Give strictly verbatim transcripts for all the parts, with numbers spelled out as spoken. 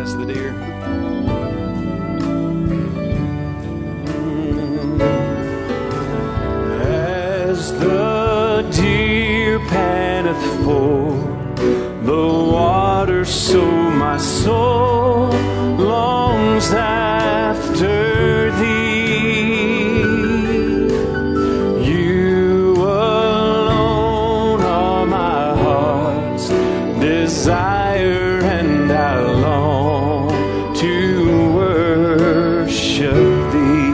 as the deer. As the deer panteth for the water, so my soul longs after thee. You alone are my heart's desire, and I long to worship thee.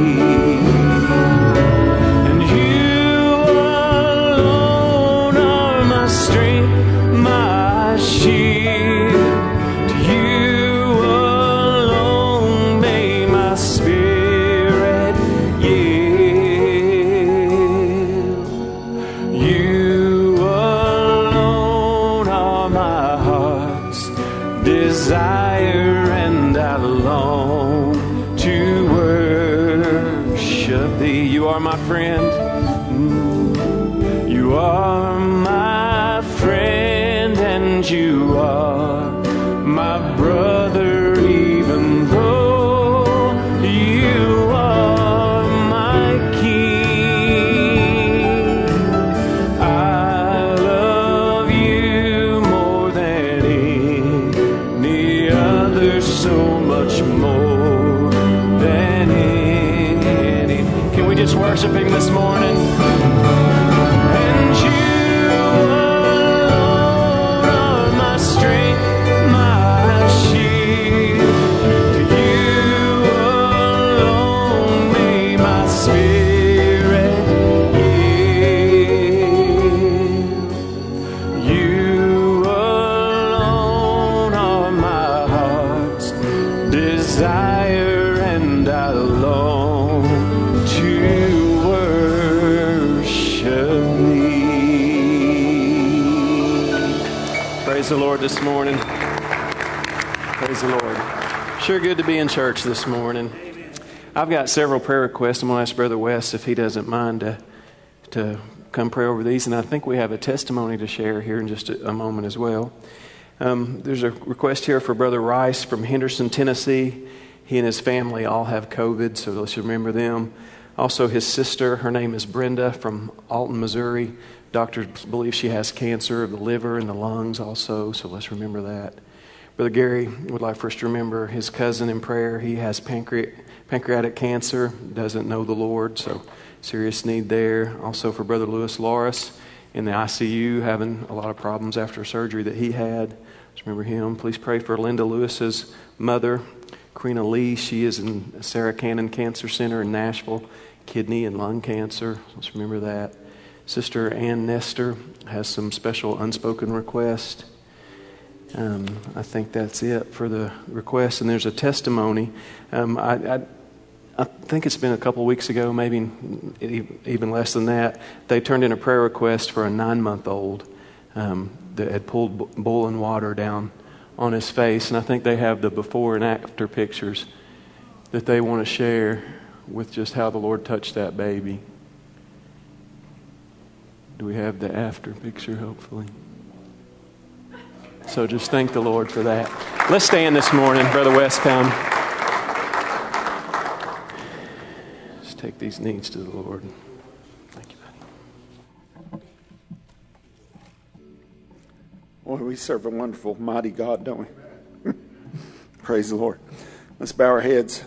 And you alone are my strength, my shield. To you alone may my spirit yield. You alone are my heart's desire, and I long to worship thee. You are my friend. You are my friend, and you are my brother, even though you are my king. I love you more than any other, so much more than any. Can we just worship Him this morning? And you alone are my strength, my shield. To you alone may my spirit yield. You alone are my heart's desire, and I long to worship thee. Praise the Lord this morning. Praise the Lord. Sure good to be in church this morning. I've got several prayer requests. I'm going to ask Brother West if he doesn't mind to, to come pray over these. And I think we have a testimony to share here in just a, a moment as well. Um, there's a request here for Brother Rice from Henderson, Tennessee. He and his family all have COVID, so let's remember them. Also, his sister, her name is Brenda from Alton, Missouri. Doctors believe she has cancer of the liver and the lungs also, so let's remember that. Brother Gary would like for us to remember his cousin in prayer. He has pancreatic, pancreatic cancer, doesn't know the Lord, so serious need there. Also for Brother Lewis Loris in the I C U, having a lot of problems after surgery that he had. Let's remember him. Please pray for Linda Lewis's mother, Karina Lee. She is in Sarah Cannon Cancer Center in Nashville, kidney and lung cancer. Let's remember that. Sister Ann Nestor has some special unspoken request. Um, I think that's it for the request. And there's a testimony. Um, I, I, I think it's been a couple weeks ago, maybe even less than that. They turned in a prayer request for a nine-month-old um, that had pulled boiling water down on his face. And I think they have the before and after pictures that they want to share with just how the Lord touched that baby. Do we have the after picture, hopefully? So just thank the Lord for that. Let's stand this morning. Brother West, come. Just take these needs to the Lord. Thank you, buddy. Boy, we serve a wonderful, mighty God, don't we? Praise the Lord. Let's bow our heads.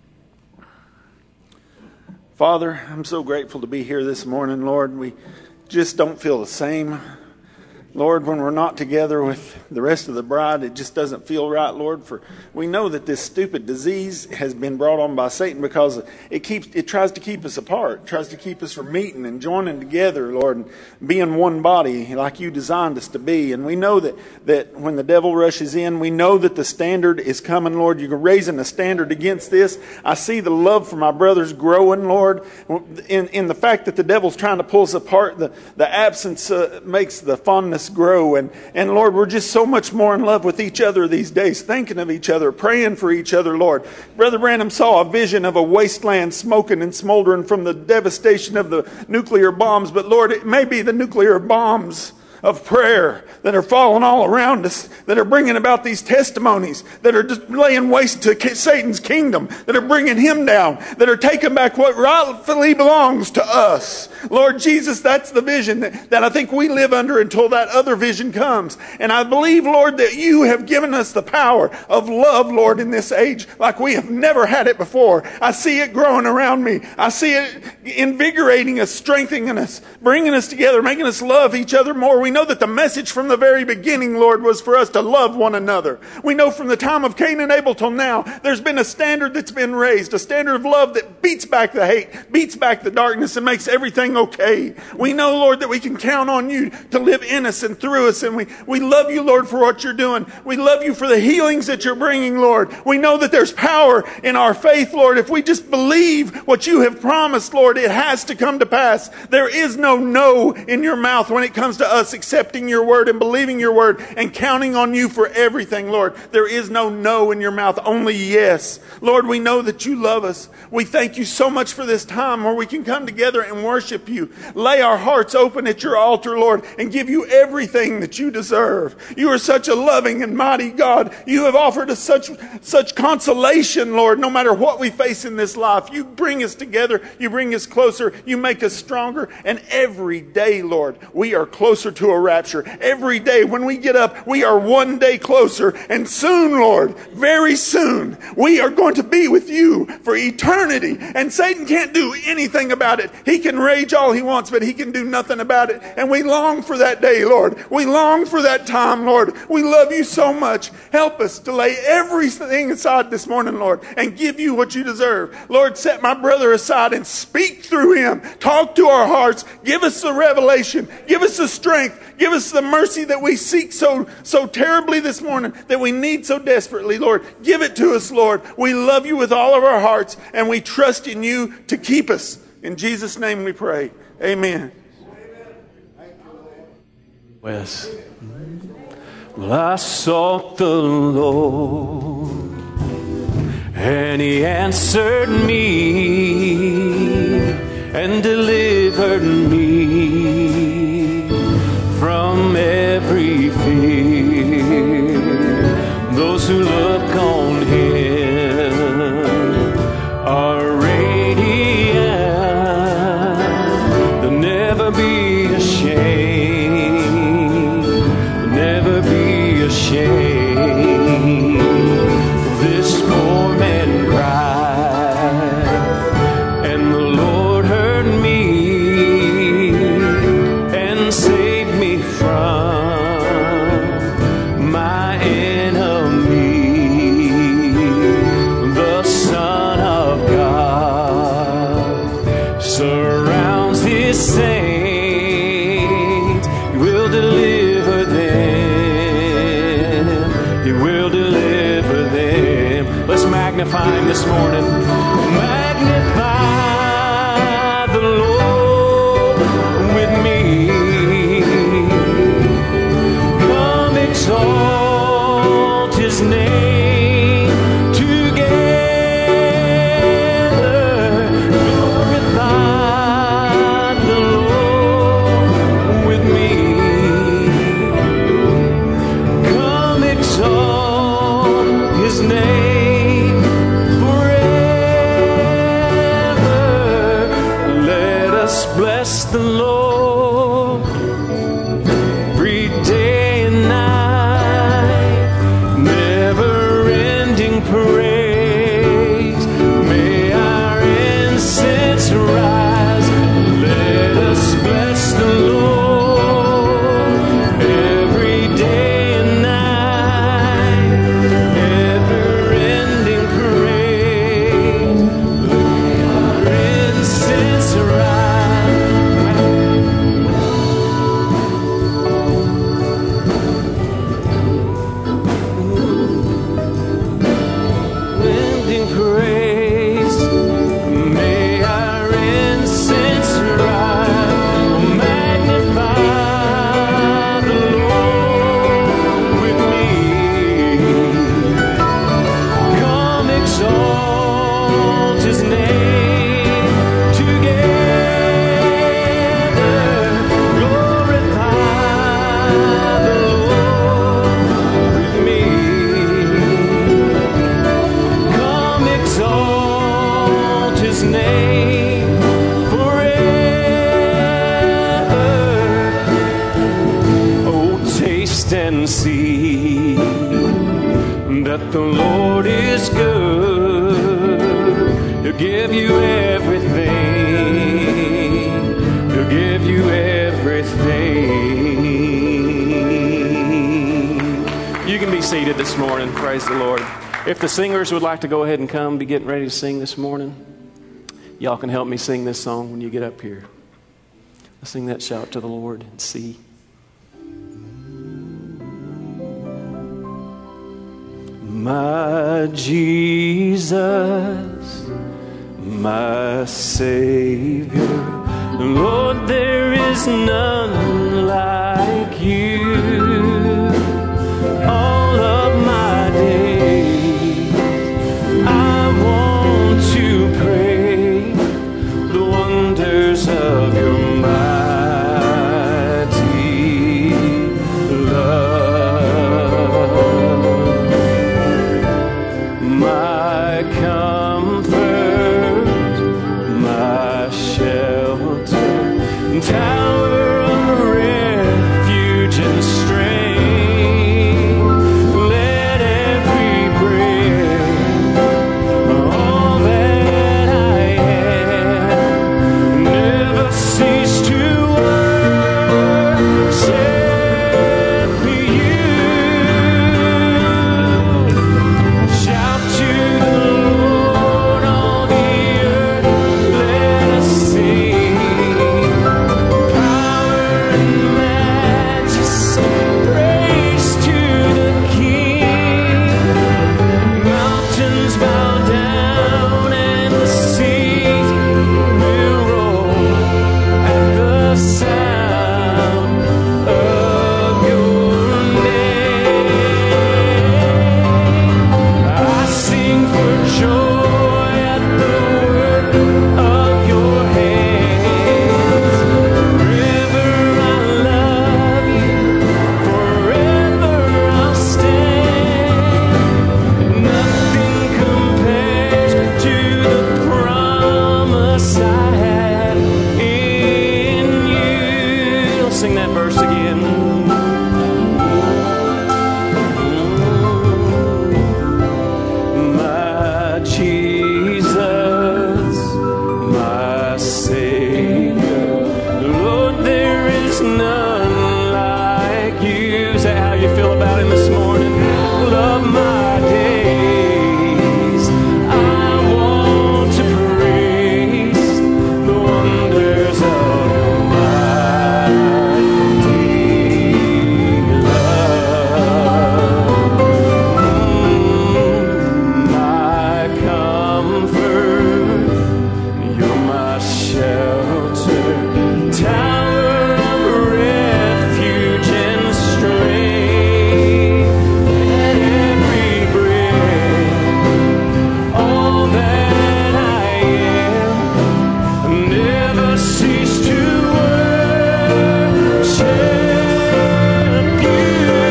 Father, I'm so grateful to be here this morning, Lord. We just don't feel the same. Lord, when we're not together with the rest of the bride, it just doesn't feel right, Lord. For we know that this stupid disease has been brought on by Satan because it keeps it tries to keep us apart, it tries to keep us from meeting and joining together, Lord, and being one body like you designed us to be. And we know that, that when the devil rushes in, we know that the standard is coming, Lord. You're raising a standard against this. I see the love for my brothers growing, Lord. In, in the fact that the devil's trying to pull us apart, the, the absence uh, makes the fondness grow. And, and Lord, we're just so much more in love with each other these days, thinking of each other, praying for each other, Lord. Brother Branham saw a vision of a wasteland smoking and smoldering from the devastation of the nuclear bombs. But Lord, it may be the nuclear bombs of prayer that are falling all around us, that are bringing about these testimonies, that are just laying waste to Satan's kingdom, that are bringing him down, that are taking back what rightfully belongs to us. Lord Jesus, that's the vision that, that I think we live under until that other vision comes. And I believe, Lord, that you have given us the power of love, Lord, in this age like we have never had it before. I see it growing around me. I see it invigorating us, strengthening us, bringing us together, making us love each other more. We know that the message from the very beginning, Lord, was for us to love one another. We know from the time of Cain and Abel till now, there's been a standard that's been raised, a standard of love that beats back the hate, beats back the darkness, and makes everything okay. We know, Lord, that we can count on you to live in us and through us, and we, we love you, Lord, for what you're doing. We love you for the healings that you're bringing, Lord. We know that there's power in our faith, Lord. If we just believe what you have promised, Lord, it has to come to pass. There is no no in your mouth when it comes to us accepting your word and believing your word and counting on you for everything, Lord. There is no no in your mouth, only yes. Lord, we know that you love us. We thank you so much for this time where we can come together and worship you. Lay our hearts open at your altar, Lord, and give you everything that you deserve. You are such a loving and mighty God. You have offered us such, such consolation, Lord, no matter what we face in this life. You bring us together. You bring us closer. You make us stronger. And every day, Lord, we are closer to a rapture. Every day when we get up, we are one day closer. And soon, Lord, very soon, we are going to be with you for eternity. And Satan can't do anything about it. He can rage all he wants, but he can do nothing about it. And we long for that day, Lord. We long for that time, Lord. We love you so much. Help us to lay everything aside this morning, Lord, and give you what you deserve. Lord, set my brother aside and speak through him. Talk to our hearts. Give us the revelation. Give us the strength. Give us the mercy that we seek so, so terribly this morning, that we need so desperately, Lord. Give it to us, Lord. We love you with all of our hearts, and we trust in you to keep us. In Jesus' name we pray. Amen. Wes. Well, I sought the Lord, and he answered me and delivered me from every fear. Those who look on him are radiant. They'll never be ashamed. They'll never be ashamed. This poor man cried, and the Lord heard me and saved me from my enemy. The Son of God surrounds his saints. He will deliver them. He will deliver them. Let's magnify him this morning. Magnify the Lord with me. Come exalt his name together. Glorify the Lord with me. Come exalt his name forever. that the Lord is good. He'll give you everything. He'll give you everything. You can be seated this morning. Praise the Lord. If the singers would like to go ahead and come, be getting ready to sing this morning, y'all can help me sing this song when you get up here. Let's sing that Shout to the Lord and see. My Jesus, my Savior, Lord, there is none like you. All of my days I want to pray the wonders of your mighty love. My comfort, my shelter, tower of refuge and strength. Let every breath, all that I am, never cease to worship you. Shout to the Lord, all the earth, let us sing. Power and majesty, praise to the King. Mountains bow down and the seas will roar at the sound of your name. I sing for joy at the work of your hands. Forever I love you, forever I'll stand. Nothing compares to the promise I have in you. Let's sing that verse again. My Jesus, my Savior, Lord, there is none like you. Is that how you feel about him this morning? Love my days, I want to praise the wonders of your mighty love. My comfort, you're my shelter, tower of refuge and strength. Let every breath, all that I am, never cease to worship you.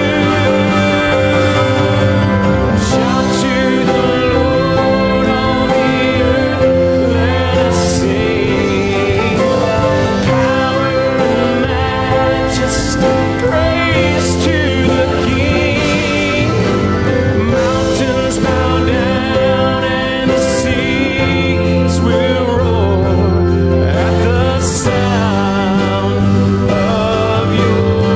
Shout to the Lord, all the earth, let us sing. Power and majesty, praise to the King. Mountains bow down and the seas will roar at the sound of your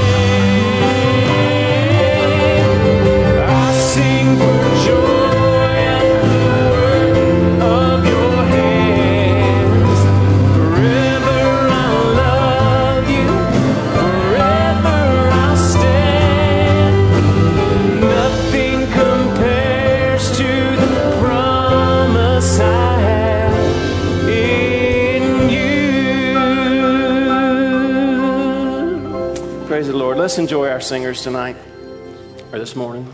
name. I sing for joy at the work of your hands. Forever I'll love you, forever I'll stand. Nothing compares to the promise I have in you. Praise the Lord. Let's enjoy our singers tonight, or this morning.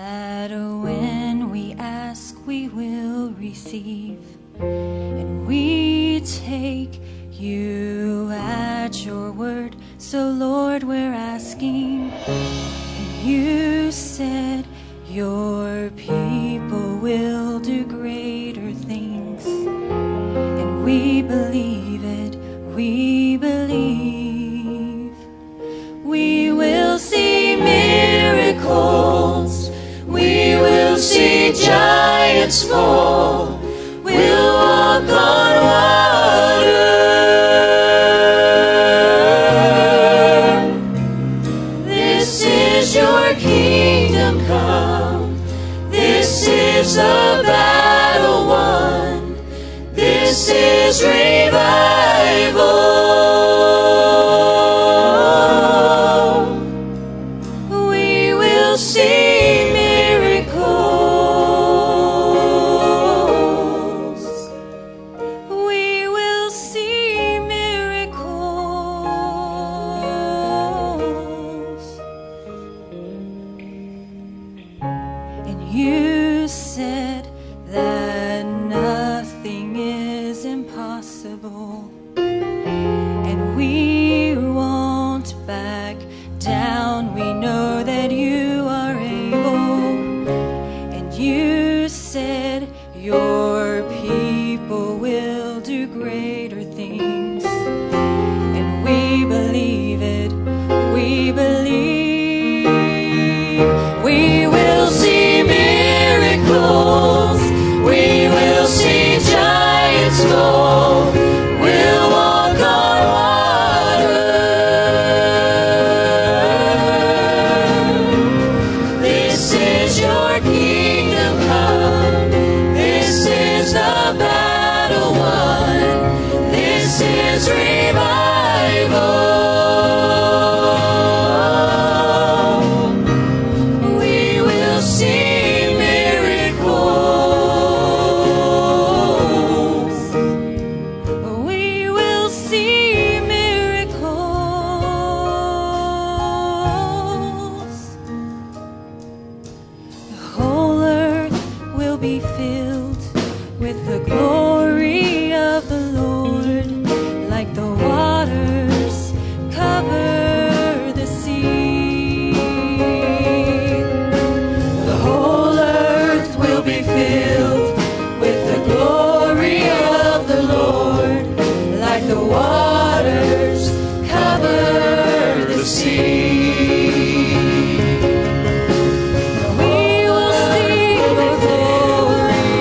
that when we ask we will receive, and we take you at your word. So Lord, we're asking, and you said your people will do greater things, and we believe it, we believe. We will see miracles, we will see giants fall, we'll walk on water. This is your kingdom come, this is the battle won, this is revival. We will see miracles, we will see miracles. And you said that nothing is impossible, and we won't back down. We know that you are able, and you said your people will do greater things, and we believe it, we believe. We will see miracles, we will see giants fall, we'll walk on water. This is your kingdom come, this is the battle won, this is revival. We will see miracles, we will see miracles. The whole earth will be filled with the glory of the Lord, like the waters cover the sea. The whole earth will be filled with the glory of the Lord, like the waters cover the sea. We will see the glory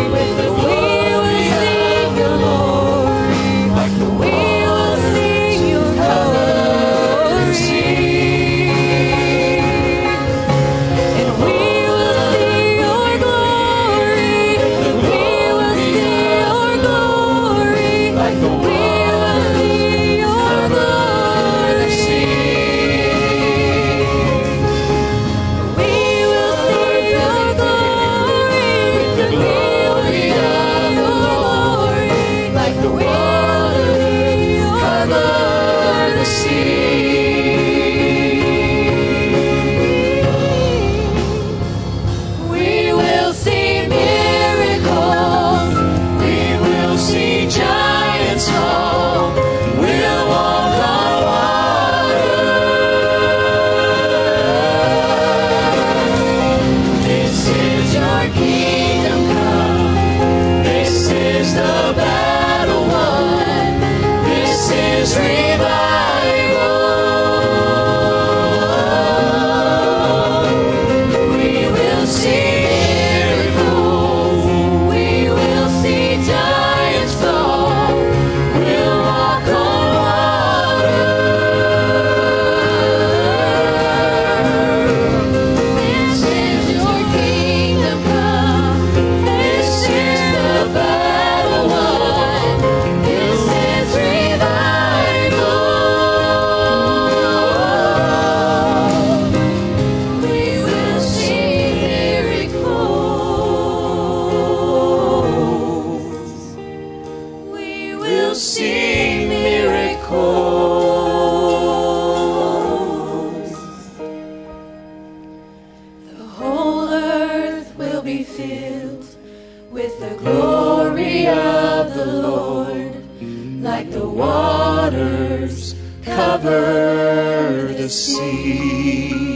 the glory of the Lord, like the waters cover the sea.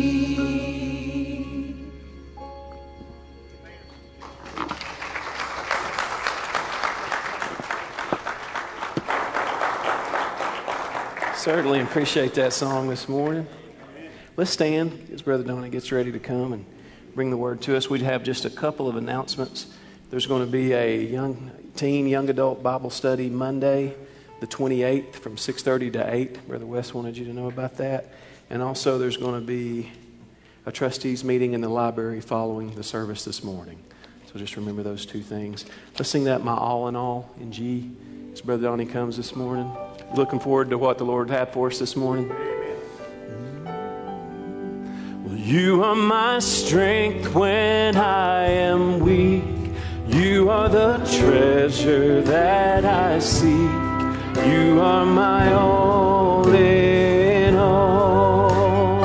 Certainly appreciate that song this morning. Let's stand as Brother Donnie gets ready to come and bring the word to us. We'd have just a couple of announcements. There's going to be a young teen, young adult Bible study Monday, the twenty-eighth, from six thirty to eight. Brother West wanted you to know about that. And also there's going to be a trustees meeting in the library following the service this morning. So just remember those two things. Let's sing that My All in All in G as Brother Donnie comes this morning. Looking forward to what the Lord had for us this morning. Well, you are my strength when I am weak. You are the treasure that I seek. You are my all in all.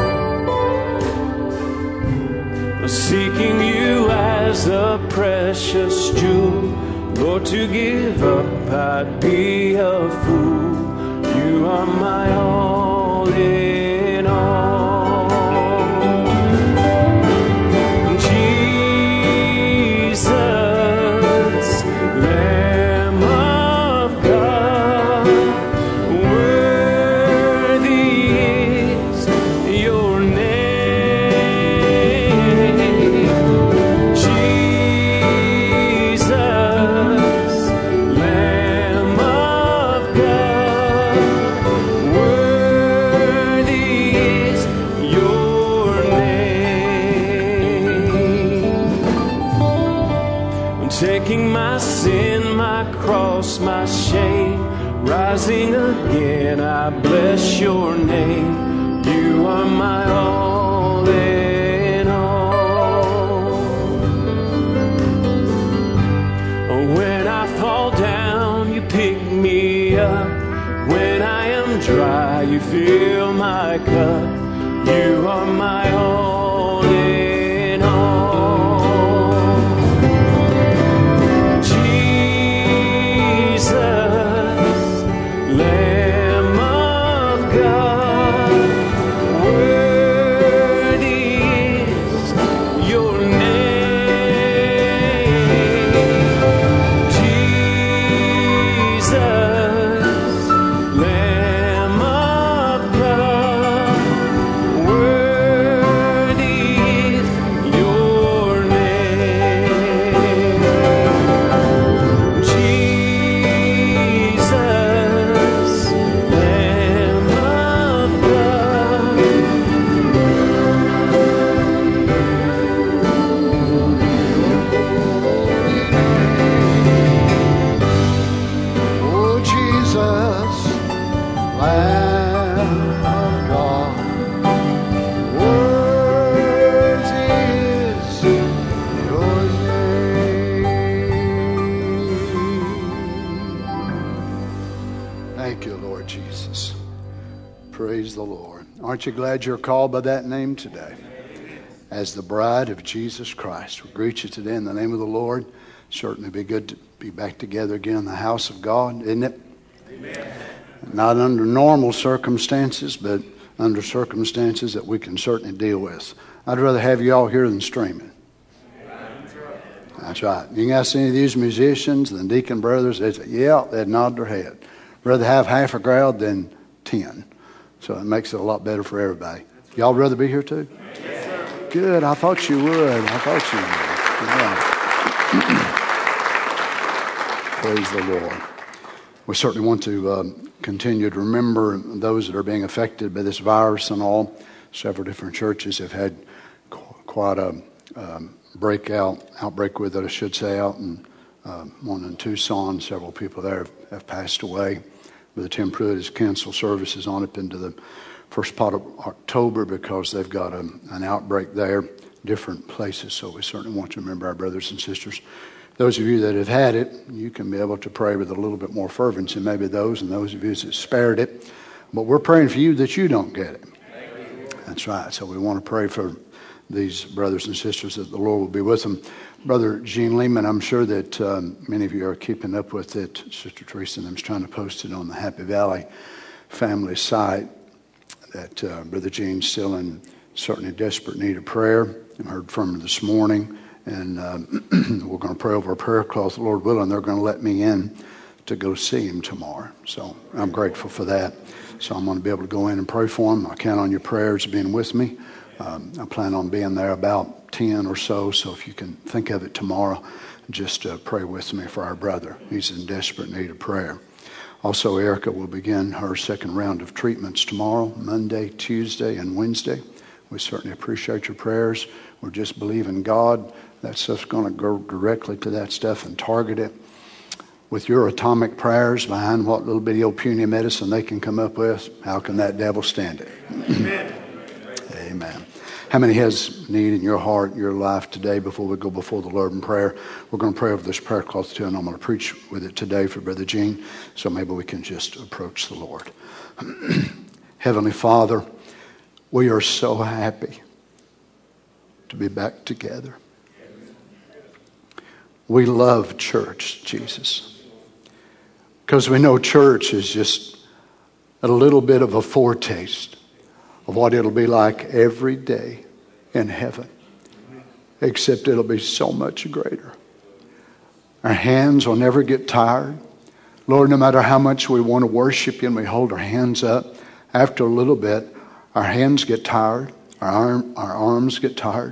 Seeking you as a precious jewel, Lord, to give up I'd be a fool. You are my all in all. Jesus, Lamb of God, worthy is your name. Jesus, Lamb of God, worthy is your name. Taking my sin, my cross, my shame, rising again, I bless your name. You are my all in all. When I fall down, you pick me up. When I am dry, you fill my cup. You are my all in all. Jesus, Lamb of God, worthy is your name. Jesus, Lamb of God, worthy is your name. Jesus, Lamb of God. Oh, Jesus, Lamb of God, worthy is your name. Thank you, Lord Jesus. Praise the Lord. Aren't you glad you're called by that name today? As the bride of Jesus Christ. We greet you today in the name of the Lord. Certainly be good to be back together again in the house of God, isn't it? Amen. Not under normal circumstances, but under circumstances that we can certainly deal with. I'd rather have you all here than streaming. That's right. You can ask any of these musicians, the deacon brothers, they say, yeah, they'd nod their head. Rather have half a crowd than ten. So it makes it a lot better for everybody. Y'all rather be here too? Good. I thought you would. I thought you would. Yeah. Praise the Lord. We certainly want to um, continue to remember those that are being affected by this virus and all. Several different churches have had qu- quite a um, breakout, outbreak with it, I should say, out in um, one in Tucson. Several people there have, have passed away. Brother Tim Pruitt has canceled services on up into the first part of October because they've got a, an outbreak there, different places. So we certainly want to remember our brothers and sisters. Those of you that have had it, you can be able to pray with a little bit more fervency, maybe those, and those of you that spared it. But we're praying for you that you don't get it. That's right. So we want to pray for these brothers and sisters, that the Lord will be with them. Brother Gene Lehman, I'm sure that um, many of you are keeping up with it. Sister Teresa and I was trying to post it on the Happy Valley family site, that uh, Brother Gene's still in certainly desperate need of prayer. I heard from him this morning, and um, we're going to pray over a prayer cloth, Lord willing. They're going to let me in to go see him tomorrow. So I'm grateful for that. So I'm going to be able to go in and pray for him. I count on your prayers being with me. Um, I plan on being there about ten or so, so if you can think of it tomorrow, just uh, pray with me for our brother. He's in desperate need of prayer. Also, Erica will begin her second round of treatments tomorrow, Monday, Tuesday, and Wednesday. We certainly appreciate your prayers. We're just believing God. That stuff's going to go directly to that stuff and target it. With your atomic prayers behind what little bitty old puny medicine they can come up with, how can that devil stand it? Amen. Amen. How many has need in your heart, your life today before we go before the Lord in prayer? We're going to pray over this prayer cloth too, and I'm going to preach with it today for Brother Gene, so maybe we can just approach the Lord. Heavenly Father, we are so happy to be back together. We love church, Jesus, because we know church is just a little bit of a foretaste of what it'll be like every day in heaven, except it'll be so much greater. Our hands will never get tired. Lord, no matter how much we want to worship you and we hold our hands up, after a little bit, our hands get tired, our, arm, our arms get tired.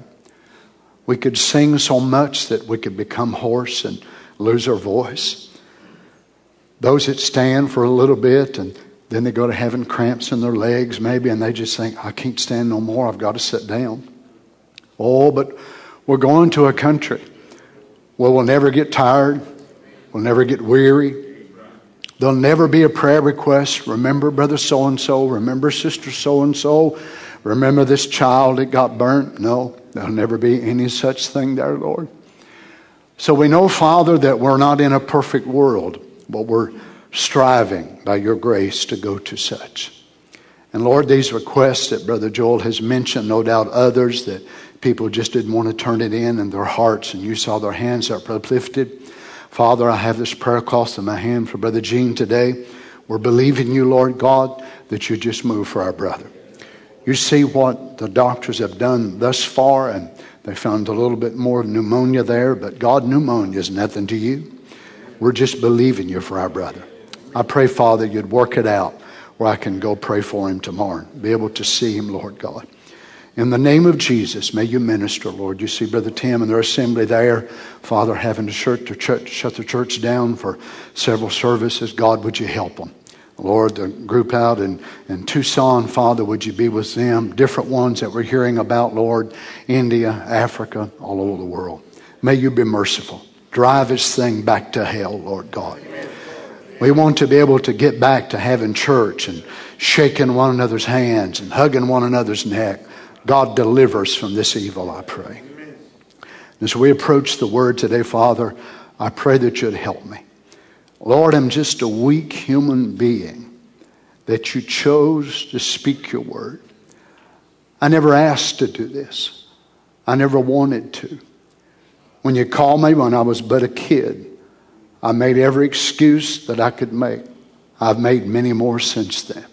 We could sing so much that we could become hoarse and lose our voice. Those that stand for a little bit and then they go to having cramps in their legs maybe, and they just think, I can't stand no more, I've got to sit down. Oh, but we're going to a country where we'll never get tired, we'll never get weary. There'll never be a prayer request. Remember brother so-and-so, remember sister so-and-so, remember this child that got burnt. No, there'll never be any such thing there, Lord. So we know, Father, that we're not in a perfect world, but we're striving by your grace to go to such. And Lord, these requests that Brother Joel has mentioned, no doubt others that people just didn't want to turn it in in their hearts, and you saw their hands are uplifted. Father, I have this prayer cloth in my hand for Brother Gene today. We're believing you, Lord God, that you just move for our brother. You see what the doctors have done thus far, and they found a little bit more pneumonia there, but God, pneumonia is nothing to you. We're just believing you for our brother. I pray, Father, you'd work it out where I can go pray for him tomorrow, be able to see him, Lord God. In the name of Jesus, may you minister, Lord. You see Brother Tim and their assembly there, Father, having to shut their church, shut their church down for several services. God, would you help them? Lord, the group out in, in Tucson, Father, would you be with them? Different ones that we're hearing about, Lord, India, Africa, all over the world. May you be merciful. Drive this thing back to hell, Lord God. We want to be able to get back to having church and shaking one another's hands and hugging one another's neck. God, deliver us from this evil, I pray. As we approach the word today, Father, I pray that you'd help me. Lord, I'm just a weak human being that you chose to speak your word. I never asked to do this. I never wanted to. When you called me when I was but a kid, I made every excuse that I could make. I've made many more since then.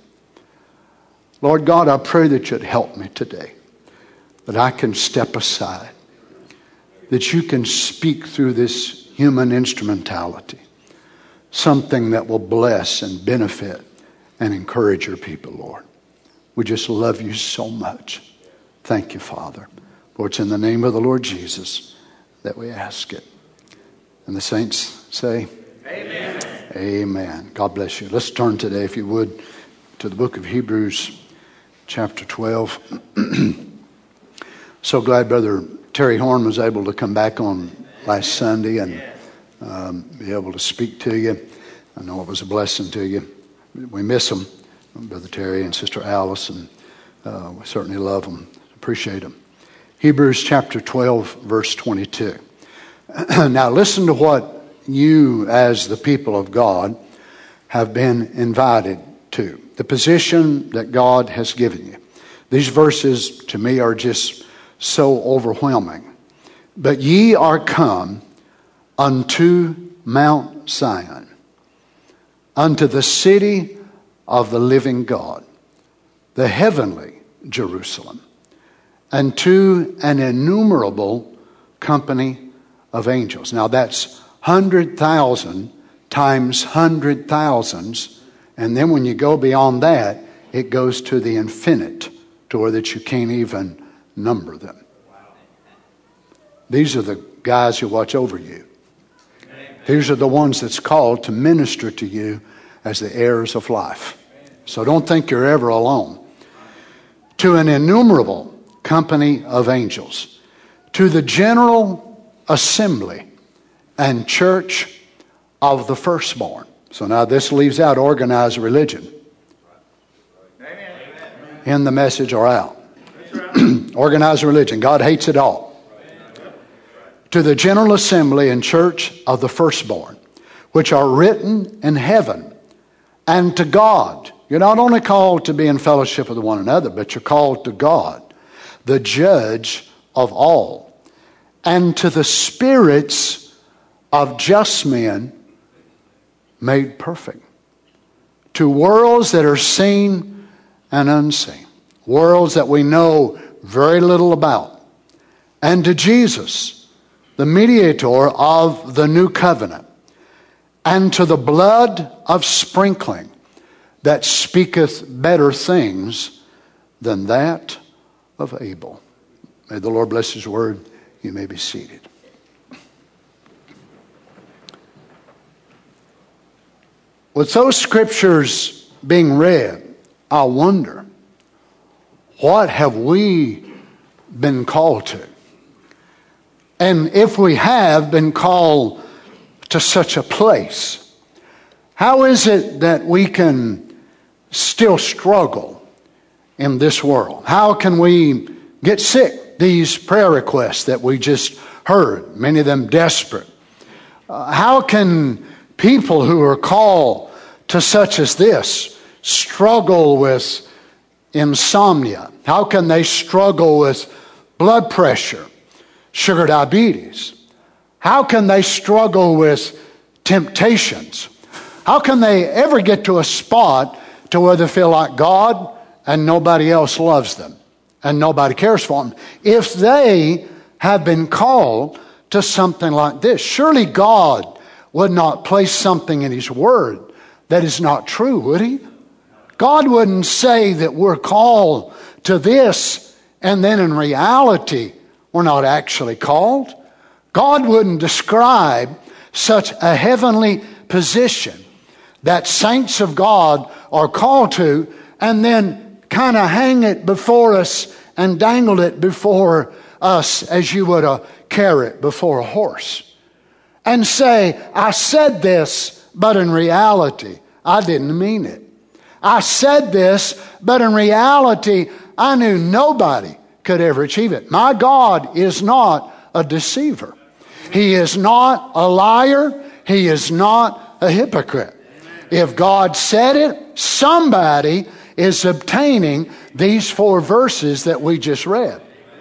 Lord God, I pray that you'd help me today, that I can step aside, that you can speak through this human instrumentality, something that will bless and benefit and encourage your people, Lord. We just love you so much. Thank you, Father. For it's in the name of the Lord Jesus that we ask it. And the saints say, Amen. Amen. God bless you. Let's turn today, if you would, to the book of Hebrews, chapter twelve. So glad Brother Terry Horn was able to come back on last Sunday and um, be able to speak to you. I know it was a blessing to you. We miss them, Brother Terry and Sister Alice, and uh, we certainly love them, appreciate them. Hebrews chapter twelve, verse twenty-two. Now listen to what you as the people of God have been invited to. The position that God has given you. These verses to me are just so overwhelming. But ye are come unto Mount Zion, unto the city of the living God, the heavenly Jerusalem, and to an innumerable company of angels. Now that's hundred thousand times hundred thousands, and then when you go beyond that, it goes to the infinite, to where that you can't even number them. These are the guys who watch over you. These are the ones that's called to minister to you as the heirs of life. So don't think you're ever alone. To an innumerable company of angels, to the general assembly and church of the firstborn. So now this leaves out organized religion. In the message or out. Organized religion. God hates it all. To the general assembly and church of the firstborn, which are written in heaven, and to God. You're not only called to be in fellowship with one another, but you're called to God, the judge of all, and to the spirits of just men made perfect, to worlds that are seen and unseen, worlds that we know very little about, and to Jesus, the mediator of the new covenant, and to the blood of sprinkling that speaketh better things than that of Abel. May the Lord bless His word. You may be seated. With those scriptures being read, I wonder, what have we been called to? And if we have been called to such a place, how is it that we can still struggle in this world? How can we get sick? These prayer requests that we just heard, many of them desperate. Uh, how can people who are called to such as this struggle with insomnia? How can they struggle with blood pressure, sugar diabetes? How can they struggle with temptations? How can they ever get to a spot to where they feel like God and nobody else loves them and nobody cares for them? If they have been called to something like this, surely God would not place something in His Word that is not true, would He? God wouldn't say that we're called to this and then in reality we're not actually called. God wouldn't describe such a heavenly position that saints of God are called to and then kind of hang it before us and dangle it before us as you would a carrot before a horse. And say, I said this, but in reality, I didn't mean it. I said this, but in reality, I knew nobody could ever achieve it. My God is not a deceiver. He is not a liar. He is not a hypocrite. If God said it, somebody is obtaining these four verses that we just read.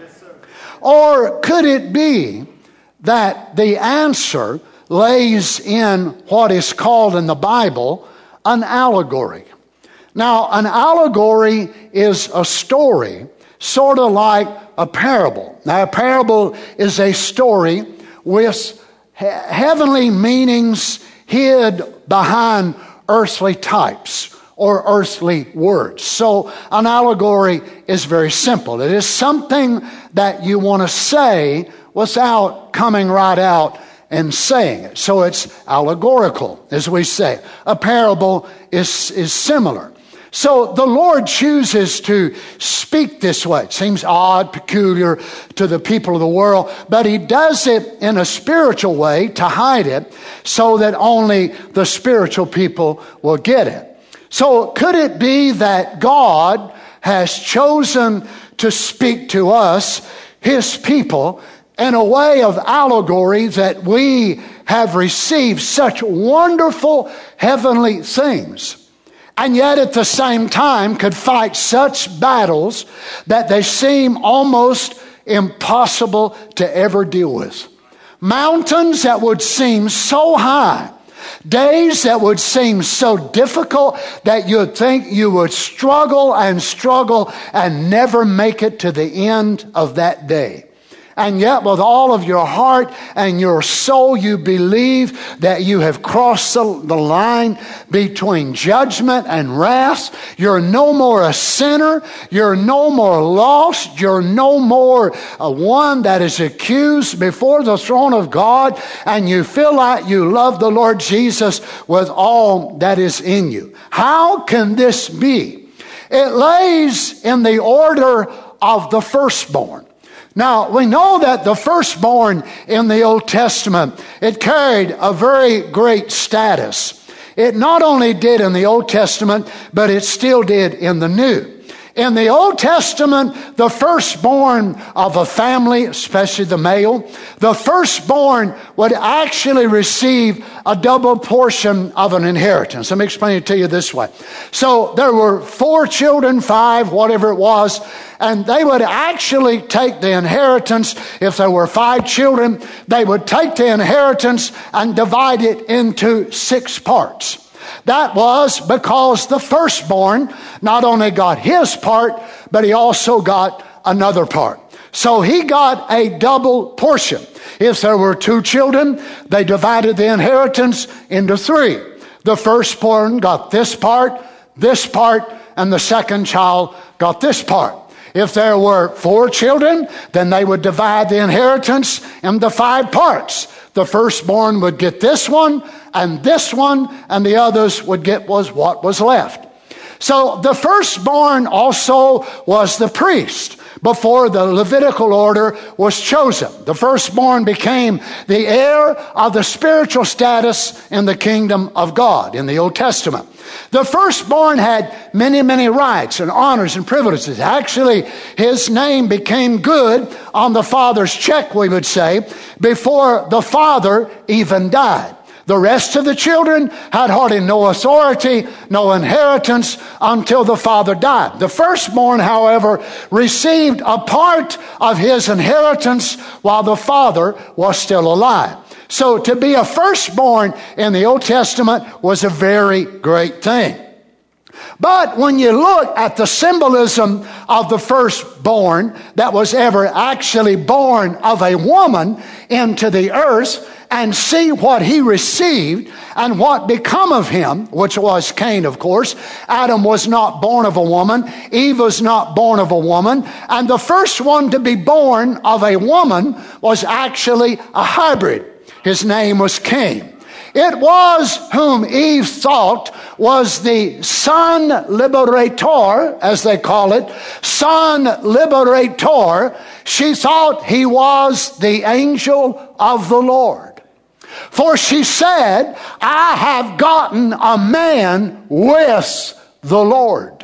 Or could it be that the answer lays in what is called in the Bible an allegory? Now, an allegory is a story, sort of like a parable. Now, a parable is a story with he- heavenly meanings hid behind earthly types or earthly words. So an allegory is very simple. It is something that you want to say without coming right out and saying it. So it's allegorical, as we say. A parable is, is similar. So the Lord chooses to speak this way. It seems odd, peculiar to the people of the world, but He does it in a spiritual way to hide it so that only the spiritual people will get it. So could it be that God has chosen to speak to us, His people, in a way of allegory that we have received such wonderful heavenly things, and yet at the same time could fight such battles that they seem almost impossible to ever deal with. Mountains that would seem so high. Days that would seem so difficult that you'd think you would struggle and struggle and never make it to the end of that day. And yet with all of your heart and your soul, you believe that you have crossed the, the line between judgment and wrath. You're no more a sinner. You're no more lost. You're no more a one that is accused before the throne of God. And you feel like you love the Lord Jesus with all that is in you. How can this be? It lays in the order of the firstborn. Now, we know that the firstborn in the Old Testament, it carried a very great status. It not only did in the Old Testament, but it still did in the New. In the Old Testament, the firstborn of a family, especially the male, the firstborn would actually receive a double portion of an inheritance. Let me explain it to you this way. So there were four children, five, whatever it was, and they would actually take the inheritance. If there were five children, they would take the inheritance and divide it into six parts. That was because the firstborn not only got his part, but he also got another part. So he got a double portion. If there were two children, they divided the inheritance into three. The firstborn got this part, this part, and the second child got this part. If there were four children, then they would divide the inheritance into five parts. The firstborn would get this one, and this one, and the others would get was what was left. So the firstborn also was the priest before the Levitical order was chosen. The firstborn became the heir of the spiritual status in the kingdom of God in the Old Testament. The firstborn had many, many rights and honors and privileges. Actually, his name became good on the father's check, we would say, before the father even died. The rest of the children had hardly no authority, no inheritance until the father died. The firstborn, however, received a part of his inheritance while the father was still alive. So to be a firstborn in the Old Testament was a very great thing. But when you look at the symbolism of the firstborn that was ever actually born of a woman into the earth, and see what he received and what become of him, which was Cain, of course. Adam was not born of a woman. Eve was not born of a woman. And the first one to be born of a woman was actually a hybrid. His name was Cain. It was whom Eve thought was the son liberator, as they call it, son liberator. She thought he was the angel of the Lord. For she said, I have gotten a man with the Lord.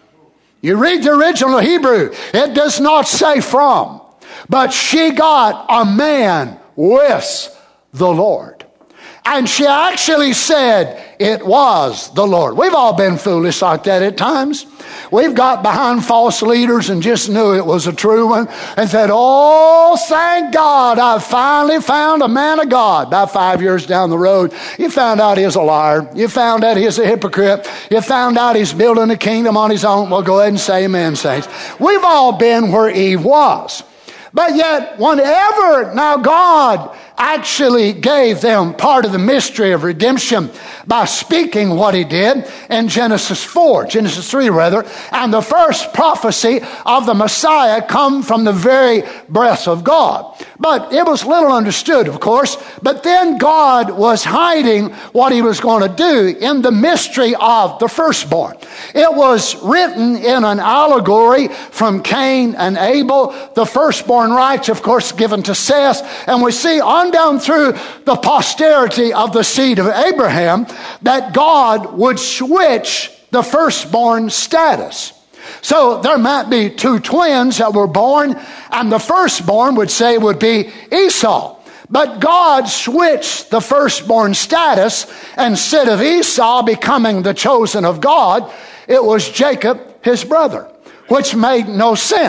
You read the original Hebrew, it does not say from, but she got a man with the Lord. And she actually said it was the Lord. We've all been foolish like that at times. We've got behind false leaders and just knew it was a true one and said, oh, thank God, I finally found a man of God. About five years down the road, you found out he's a liar. You found out he's a hypocrite. You found out he's building a kingdom on his own. Well, go ahead and say amen, saints. We've all been where Eve was. But yet, whenever now God actually gave them part of the mystery of redemption by speaking what he did in Genesis four, Genesis three rather, and the first prophecy of the Messiah come from the very breath of God. But it was little understood, of course, but then God was hiding what he was going to do in the mystery of the firstborn. It was written in an allegory from Cain and Abel, the firstborn rights, of course, given to Seth, and we see on down through the posterity of the seed of Abraham that God would switch the firstborn status. So there might be two twins that were born, and the firstborn would say it would be Esau. But God switched the firstborn status. Instead of Esau becoming the chosen of God, it was Jacob, his brother, which made no sense.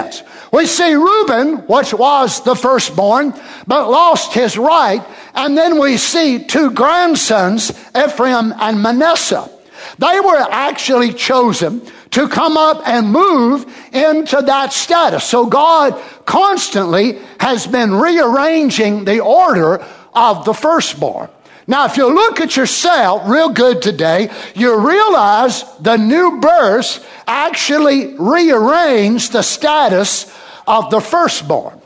We see Reuben, which was the firstborn, but lost his right. And then we see two grandsons, Ephraim and Manasseh. They were actually chosen to come up and move into that status. So God constantly has been rearranging the order of the firstborn. Now, if you look at yourself real good today, you realize the new birth actually rearranged the status of the firstborn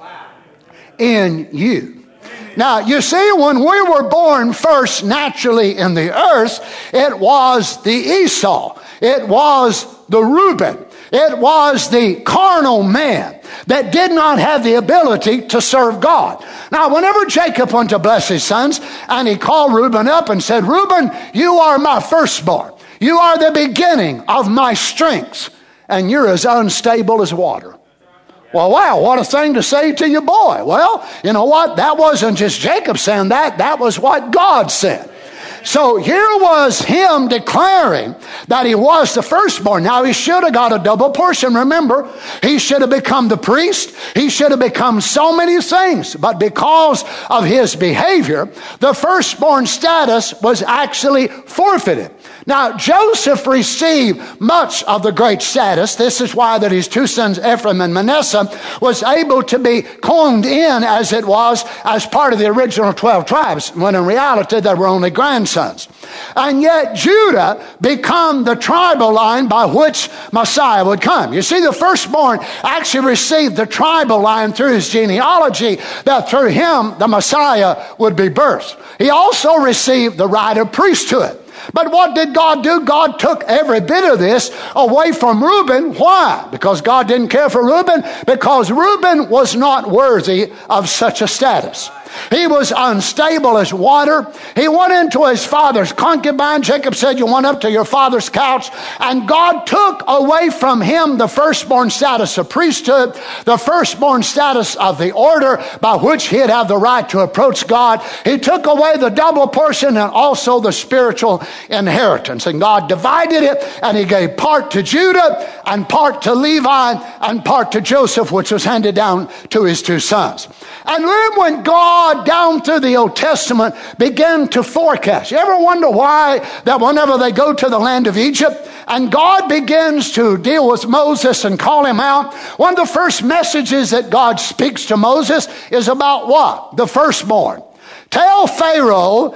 in you. Now, you see, when we were born first naturally in the earth, it was the Esau. It was the Reuben. It was the carnal man that did not have the ability to serve God. Now, whenever Jacob went to bless his sons, and he called Reuben up and said, Reuben, you are my firstborn. You are the beginning of my strengths, and you're as unstable as water. Well, wow, what a thing to say to your boy. Well, you know what? That wasn't just Jacob saying that. That was what God said. So here was him declaring that he was the firstborn. Now, he should have got a double portion. Remember, he should have become the priest. He should have become so many things. But because of his behavior, the firstborn status was actually forfeited. Now, Joseph received much of the great status. This is why that his two sons, Ephraim and Manasseh, was able to be coined in, as it was, as part of the original twelve tribes, when in reality they were only grandsons. And yet Judah became the tribal line by which Messiah would come. You see, the firstborn actually received the tribal line through his genealogy, that through him the Messiah would be birthed. He also received the right of priesthood. But what did God do? God took every bit of this away from Reuben. Why? Because God didn't care for Reuben? Because Reuben was not worthy of such a status. He was unstable as water. He went into his father's concubine. Jacob said, you went up to your father's couch. And God took away from him the firstborn status of priesthood, the firstborn status of the order by which he'd have the right to approach God. He took away the double portion and also the spiritual inheritance. And God divided it, and he gave part to Judah and part to Levi and part to Joseph, which was handed down to his two sons. And then when God, down through the Old Testament, began to forecast. You ever wonder why that whenever they go to the land of Egypt and God begins to deal with Moses and call him out, one of the first messages that God speaks to Moses is about what? The firstborn. Tell Pharaoh,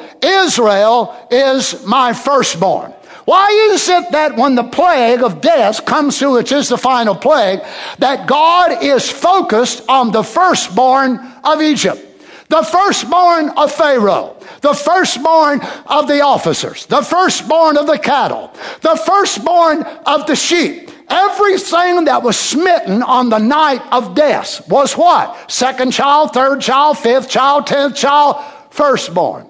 Israel is my firstborn. Why is it that when the plague of death comes through, which is the final plague, that God is focused on the firstborn of Egypt, the firstborn of Pharaoh, the firstborn of the officers, the firstborn of the cattle, the firstborn of the sheep? Everything that was smitten on the night of death was what? Second child, third child, fifth child, tenth child, firstborn.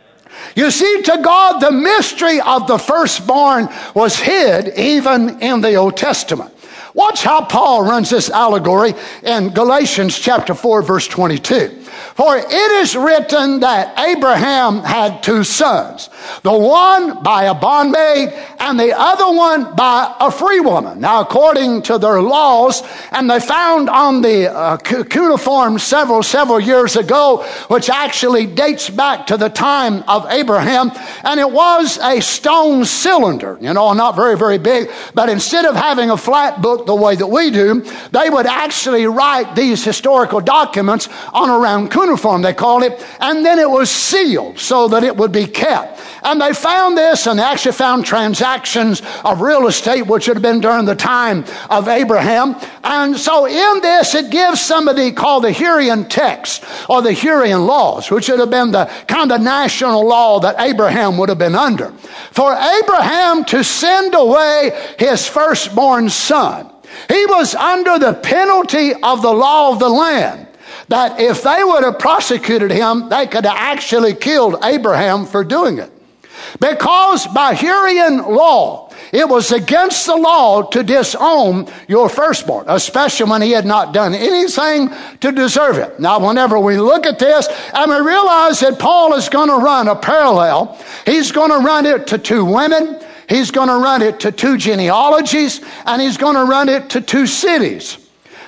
You see, to God, the mystery of the firstborn was hid even in the Old Testament. Watch how Paul runs this allegory in Galatians chapter four, verse twenty-two. For it is written that Abraham had two sons, the one by a bondmaid and the other one by a free woman. Now, according to their laws, and they found on the uh, cuneiform several, several years ago, which actually dates back to the time of Abraham, and it was a stone cylinder, you know, not very, very big, but instead of having a flat book the way that we do, they would actually write these historical documents on a round cuneiform, they called it, and then it was sealed so that it would be kept. And they found this, and they actually found transactions of real estate, which had been during the time of Abraham. And so in this, it gives somebody called the Hurrian text, or the Hurrian laws, which would have been the kind of national law that Abraham would have been under. For Abraham to send away his firstborn son, he was under the penalty of the law of the land, that if they would have prosecuted him, they could have actually killed Abraham for doing it. Because by Hurrian law, it was against the law to disown your firstborn, especially when he had not done anything to deserve it. Now, whenever we look at this, and we realize that Paul is going to run a parallel, he's going to run it to two women, he's going to run it to two genealogies, and he's going to run it to two cities.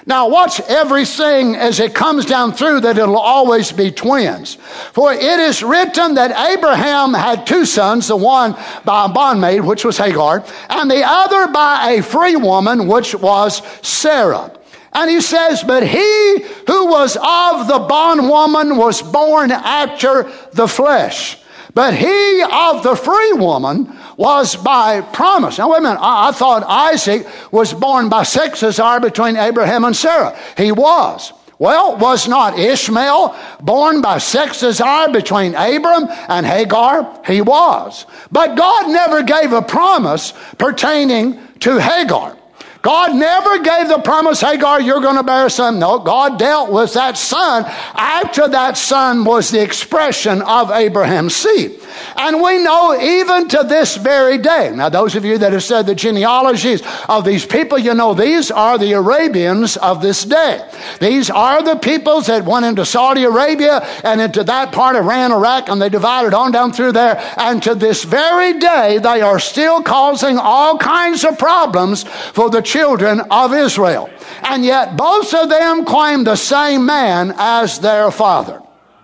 Now watch everything as it comes down through that it'll always be twins. For it is written that Abraham had two sons, the one by a bondmaid, which was Hagar, and the other by a free woman, which was Sarah. And he says, but he who was of the bondwoman was born after the flesh. But he of the free woman was by promise. Now, wait a minute. I, I thought Isaac was born by sex desire between Abraham and Sarah. He was. Well, was not Ishmael born by sex desire between Abram and Hagar? He was. But God never gave a promise pertaining to Hagar. God never gave the promise, Hagar, you're going to bear a son. No, God dealt with that son after that son was the expression of Abraham's seed. And we know even to this very day. Now, those of you that have said the genealogies of these people, you know these are the Arabians of this day. These are the peoples that went into Saudi Arabia and into that part of Iran, Iraq, and they divided on down through there. And to this very day, they are still causing all kinds of problems for the children of Israel. And yet both of them claim the same man as their father.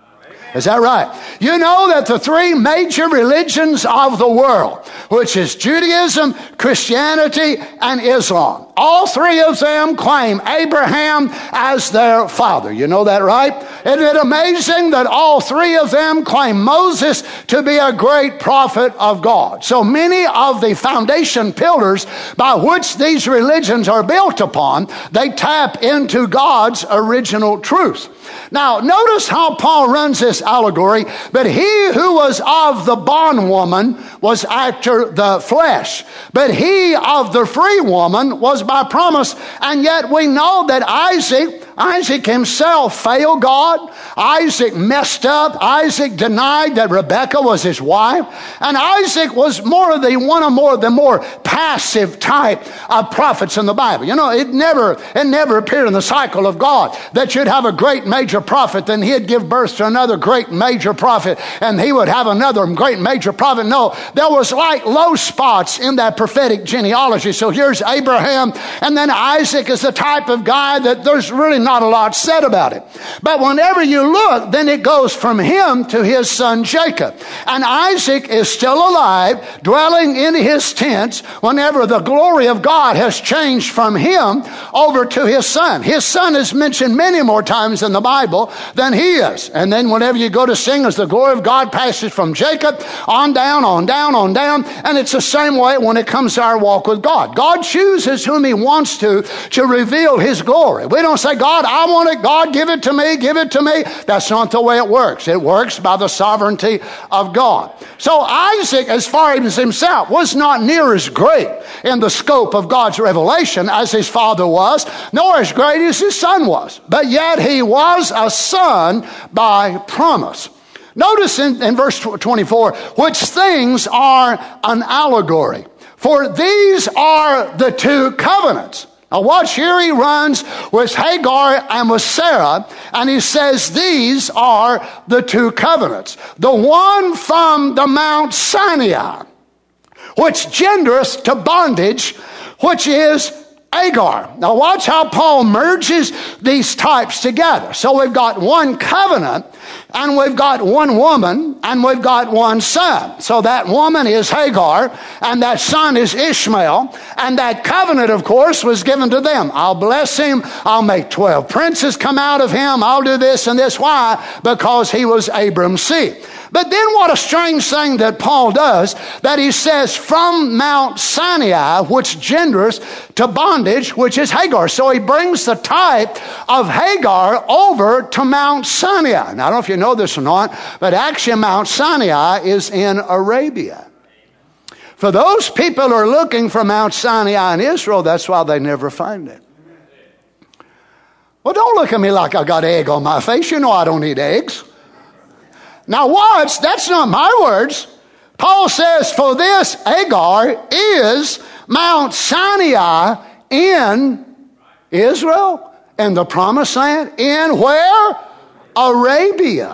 Is that right? You know that the three major religions of the world, which is Judaism, Christianity, and Islam, all three of them claim Abraham as their father. You know that, right? Isn't it amazing that all three of them claim Moses to be a great prophet of God? So many of the foundation pillars by which these religions are built upon, they tap into God's original truth. Now, notice how Paul runs this allegory. But he who was of the bondwoman was after the flesh. But he of the free woman was by promise. And yet we know that Isaac, Isaac himself failed God. Isaac messed up. Isaac denied that Rebekah was his wife. And Isaac was more of the one of more the more passive type of prophets in the Bible. You know, it never it never appeared in the cycle of God that you'd have a great major prophet, then he'd give birth to another great major prophet, and he would have another great major prophet. No, there was like low spots in that prophetic genealogy. So here's Abraham, and then Isaac is the type of guy that there's really not a lot said about it. But whenever you look, then it goes from him to his son Jacob. And Isaac is still alive, dwelling in his tents, whenever the glory of God has changed from him over to his son. His son is mentioned many more times in the Bible than he is. And then whenever you go to sing, as the glory of God passes from Jacob on down, on down, on down, and it's the same way when it comes to our walk with God. God chooses whom he wants to to reveal his glory. We don't say, God, I want it. God, give it to me. Give it to me. That's not the way it works. It works by the sovereignty of God. So Isaac, as far as himself, was not near as great in the scope of God's revelation as his father was, nor as great as his son was. But yet he was a son by promise. Notice in, in verse twenty-four, which things are an allegory. For these are the two covenants. Now watch, here he runs with Hagar and with Sarah, and he says these are the two covenants. The one from the Mount Sinai, which gendereth to bondage, which is Hagar. Now watch how Paul merges these types together. So we've got one covenant, and we've got one woman, and we've got one son. So that woman is Hagar, and that son is Ishmael, and that covenant, of course, was given to them. I'll bless him. I'll make twelve princes come out of him. I'll do this and this. Why? Because he was Abram's seed. But then what a strange thing that Paul does, that he says from Mount Sinai, which genders to bondage, which is Hagar. So he brings the type of Hagar over to Mount Sinai. Now, I don't know if you know this or not, but actually Mount Sinai is in Arabia. For those people who are looking for Mount Sinai in Israel, that's why they never find it. Well, don't look at me like I got egg on my face. You know I don't eat eggs. Now watch, that's not my words. Paul says, for this Hagar is Mount Sinai in Israel, in the promised land, in where? Arabia.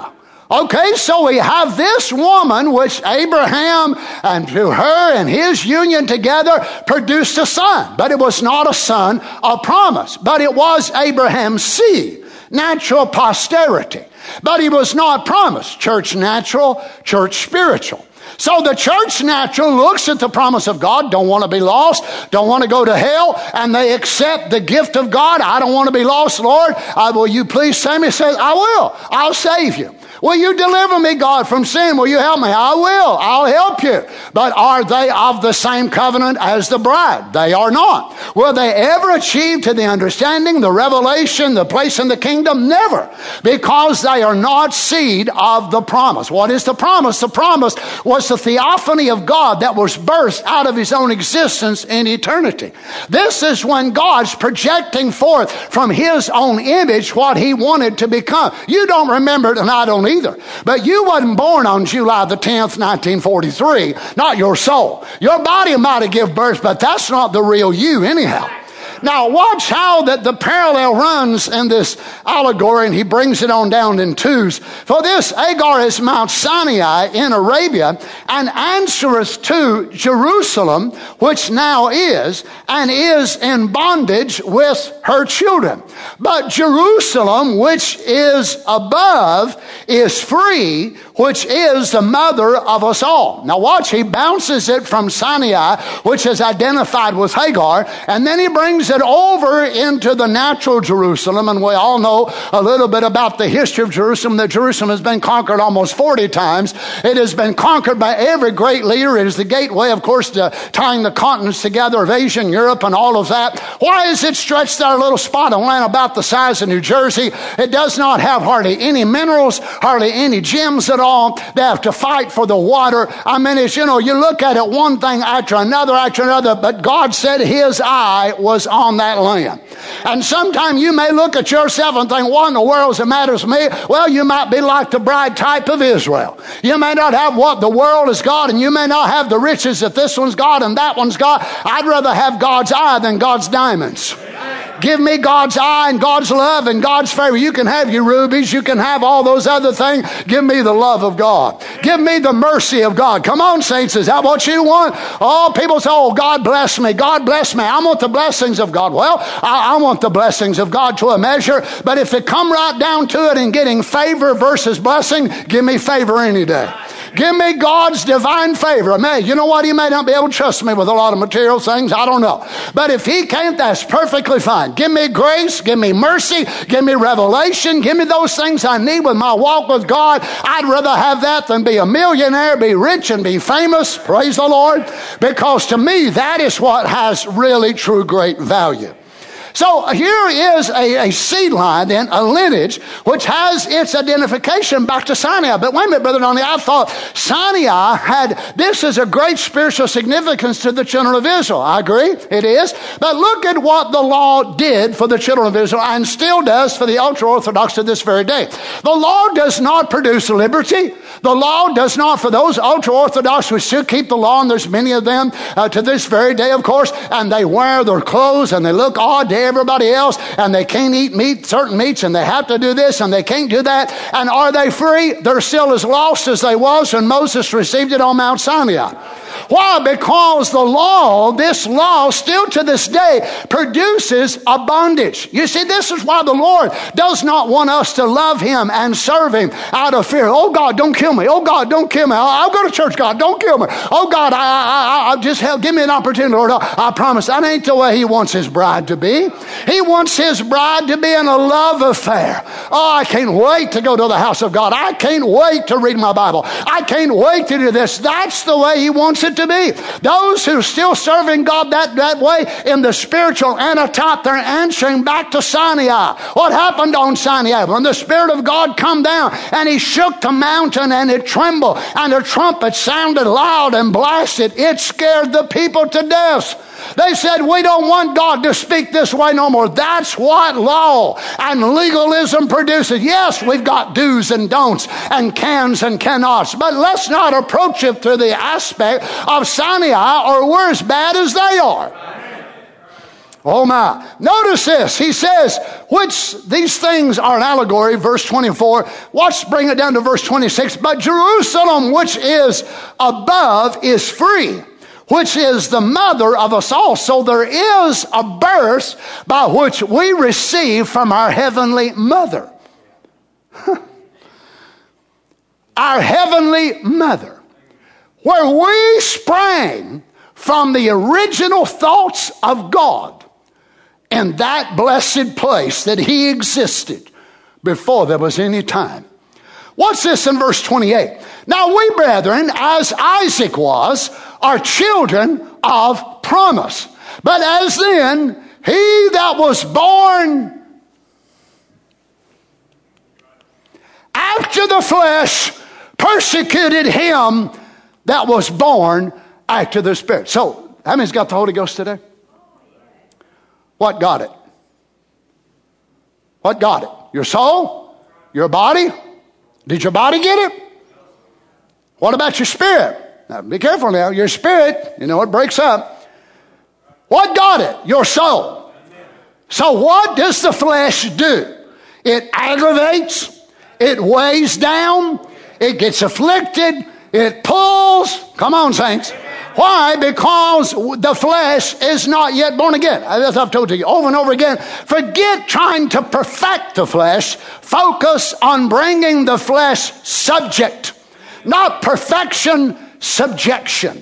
Okay, so we have this woman, which Abraham and through her and his union together produced a son. But it was not a son of promise. But it was Abraham's seed, natural posterity. But he was not promised. Church natural, church spiritual. So the church natural looks at the promise of God, don't want to be lost, don't want to go to hell, and they accept the gift of God. I don't want to be lost, Lord. Uh, will you please save me? He says, I will. I'll save you. Will you deliver me, God, from sin? Will you help me? I will. I'll help you. But are they of the same covenant as the bride? They are not. Will they ever achieve to the understanding, the revelation, the place in the kingdom? Never. Because they are not seed of the promise. What is the promise? The promise was the theophany of God that was birthed out of his own existence in eternity. This is when God's projecting forth from his own image what he wanted to become. You don't remember it, and I don't either. But you wasn't born on July the tenth, nineteen forty-three. Not your soul. Your body might have given birth, but that's not the real you anyhow. Now watch how that the parallel runs in this allegory, and he brings it on down in twos. For this Agar is Mount Sinai in Arabia, and answereth to Jerusalem, which now is, and is in bondage with her children. But Jerusalem, which is above, is free, which is the mother of us all. Now watch, he bounces it from Sinai, which is identified with Hagar, and then he brings it over into the natural Jerusalem. And we all know a little bit about the history of Jerusalem, that Jerusalem has been conquered almost forty times. It has been conquered by every great leader. It is the gateway, of course, to tying the continents together of Asia and Europe and all of that. Why is it stretched out a little spot of land about the size of New Jersey? It does not have hardly any minerals, hardly any gems at all. They have to fight for the water. I mean, it's, you know, you look at it one thing after another after another, but God said his eye was on that land. And sometime you may look at yourself and think, what in the world does it matter to me? Well, you might be like the bride type of Israel. You may not have what the world has got, and you may not have the riches that this one's got and that one's got. I'd rather have God's eye than God's diamonds. Give me God's eye and God's love and God's favor. You can have your rubies. You can have all those other things. Give me the love of God. Give me the mercy of God. Come on, saints. Is that what you want? Oh, people say, oh, God bless me. God bless me. I want the blessings of God. Well, I, I want the blessings of God to a measure. But if it come right down to it and getting favor versus blessing, give me favor any day. Give me God's divine favor. Man, you know what? He may not be able to trust me with a lot of material things. I don't know. But if he can't, that's perfectly fine. Give me grace. Give me mercy. Give me revelation. Give me those things I need with my walk with God. I'd rather have that than be a millionaire, be rich, and be famous. Praise the Lord. Because to me, that is what has really true great value. So here is a, a seed line, then, a lineage, which has its identification back to Sinai. But wait a minute, Brother Donnie, I thought Sinai had, this is a great spiritual significance to the children of Israel. I agree, it is. But look at what the law did for the children of Israel and still does for the ultra-Orthodox to this very day. The law does not produce liberty. The law does not, for those ultra-Orthodox who still keep the law, and there's many of them uh, to this very day, of course, and they wear their clothes and they look odd to everybody else, and they can't eat meat, certain meats, and they have to do this and they can't do that. And are they free? They're still as lost as they was when Moses received it on Mount Sinai. Why? Because the law, this law still to this day produces a bondage. You see, this is why the Lord does not want us to love him and serve him out of fear. Oh God, don't kill me. Oh God, don't kill me. I'll go to church. God, don't kill me. Oh God, I, I, I just help, give me an opportunity, Lord. I, I promise that ain't the way he wants his bride to be. He wants his bride to be in a love affair. Oh, I can't wait to go to the house of God. I can't wait to read my Bible. I can't wait to do this. That's the way he wants it to be. Those who are still serving God that, that way in the spiritual anatop, they're answering back to Sinai. What happened on Sinai? When the Spirit of God come down and he shook the mountain and it trembled and the trumpet sounded loud and blasted, it scared the people to death. They said, we don't want God to speak this way no more. That's what law and legalism produces. Yes, we've got do's and don'ts and cans and cannots, but let's not approach it through the aspect of Sinai or we're as bad as they are. Oh my. Notice this. He says, which these things are an allegory, verse twenty-four. Watch, bring it down to verse twenty-six. But Jerusalem, which is above, is free, which is the mother of us all. So there is a birth by which we receive from our heavenly mother. Our heavenly mother. Where we sprang from the original thoughts of God in that blessed place that he existed before there was any time. What's this in verse twenty-eight? Now we, brethren, as Isaac was, are children of promise. But as then, he that was born after the flesh persecuted him that was born after the Spirit. So, how many's got the Holy Ghost today? What got it? What got it? Your soul? Your body? Did your body get it? What about your spirit? Now, be careful now. Your spirit, you know, it breaks up. What got it? Your soul. So what does the flesh do? It aggravates. It weighs down. It gets afflicted. It pulls. Come on, saints. Why? Because the flesh is not yet born again. As I've told you over and over again, forget trying to perfect the flesh. Focus on bringing the flesh subject. Not perfection, subjection.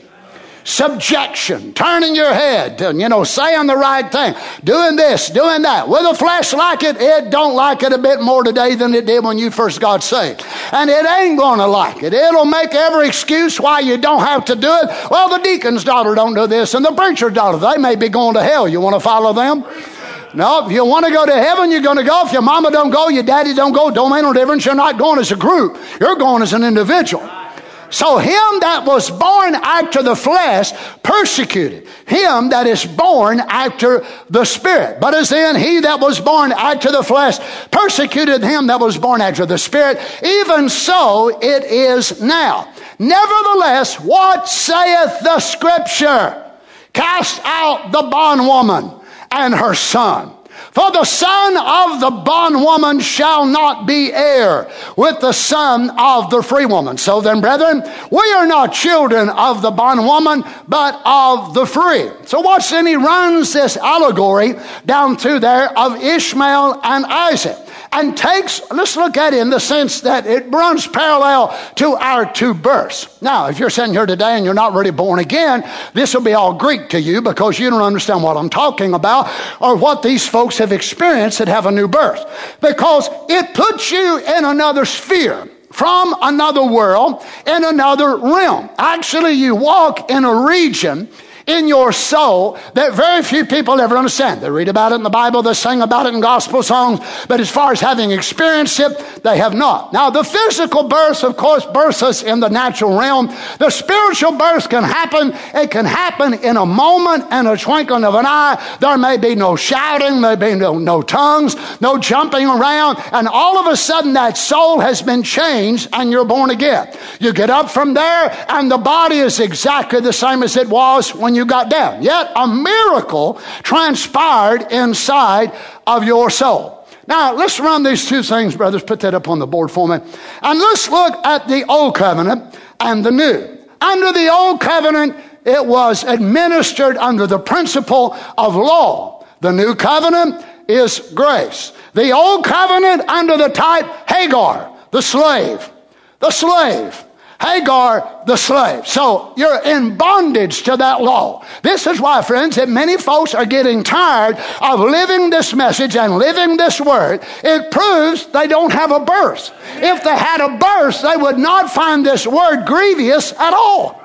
Subjection. Turning your head, to, you know, saying the right thing. Doing this, doing that. Will the flesh like it? It don't like it a bit more today than it did when you first got saved. And it ain't going to like it. It'll make every excuse why you don't have to do it. Well, the deacon's daughter don't do this, and the preacher's daughter, they may be going to hell. You want to follow them? No, if you want to go to heaven, you're going to go. If your mama don't go, your daddy don't go, don't make no difference. You're not going as a group. You're going as an individual. So him that was born after the flesh persecuted him that is born after the Spirit. But as then he that was born after the flesh persecuted him that was born after the Spirit, even so it is now. Nevertheless, what saith the Scripture? Cast out the bondwoman and her son. For the son of the bondwoman shall not be heir with the son of the free woman. So then, brethren, we are not children of the bondwoman, but of the free. So watch, then he runs this allegory down through there of Ishmael and Isaac. And takes, let's look at it in the sense that it runs parallel to our two births. Now, if you're sitting here today and you're not really born again, this will be all Greek to you because you don't understand what I'm talking about or what these folks have experienced that have a new birth. Because it puts you in another sphere, from another world, in another realm. Actually, you walk in a region in your soul that very few people ever understand. They read about it in the Bible, they sing about it in gospel songs, but as far as having experienced it, they have not. Now, the physical birth, of course, births us in the natural realm. The spiritual birth can happen. It can happen in a moment and a twinkling of an eye. There may be no shouting, there may be no, no tongues, no jumping around, and all of a sudden that soul has been changed and you're born again. You get up from there and the body is exactly the same as it was when you got down. Yet a miracle transpired inside of your soul. Now, let's run these two things, brothers. Put that up on the board for me. And let's look at the old covenant and the new. Under the old covenant, it was administered under the principle of law. The new covenant is grace. The old covenant under the type Hagar, the slave. The slave. Hagar, the slave. So you're in bondage to that law. This is why, friends, that many folks are getting tired of living this message and living this word. It proves they don't have a birth. If they had a birth, they would not find this word grievous at all.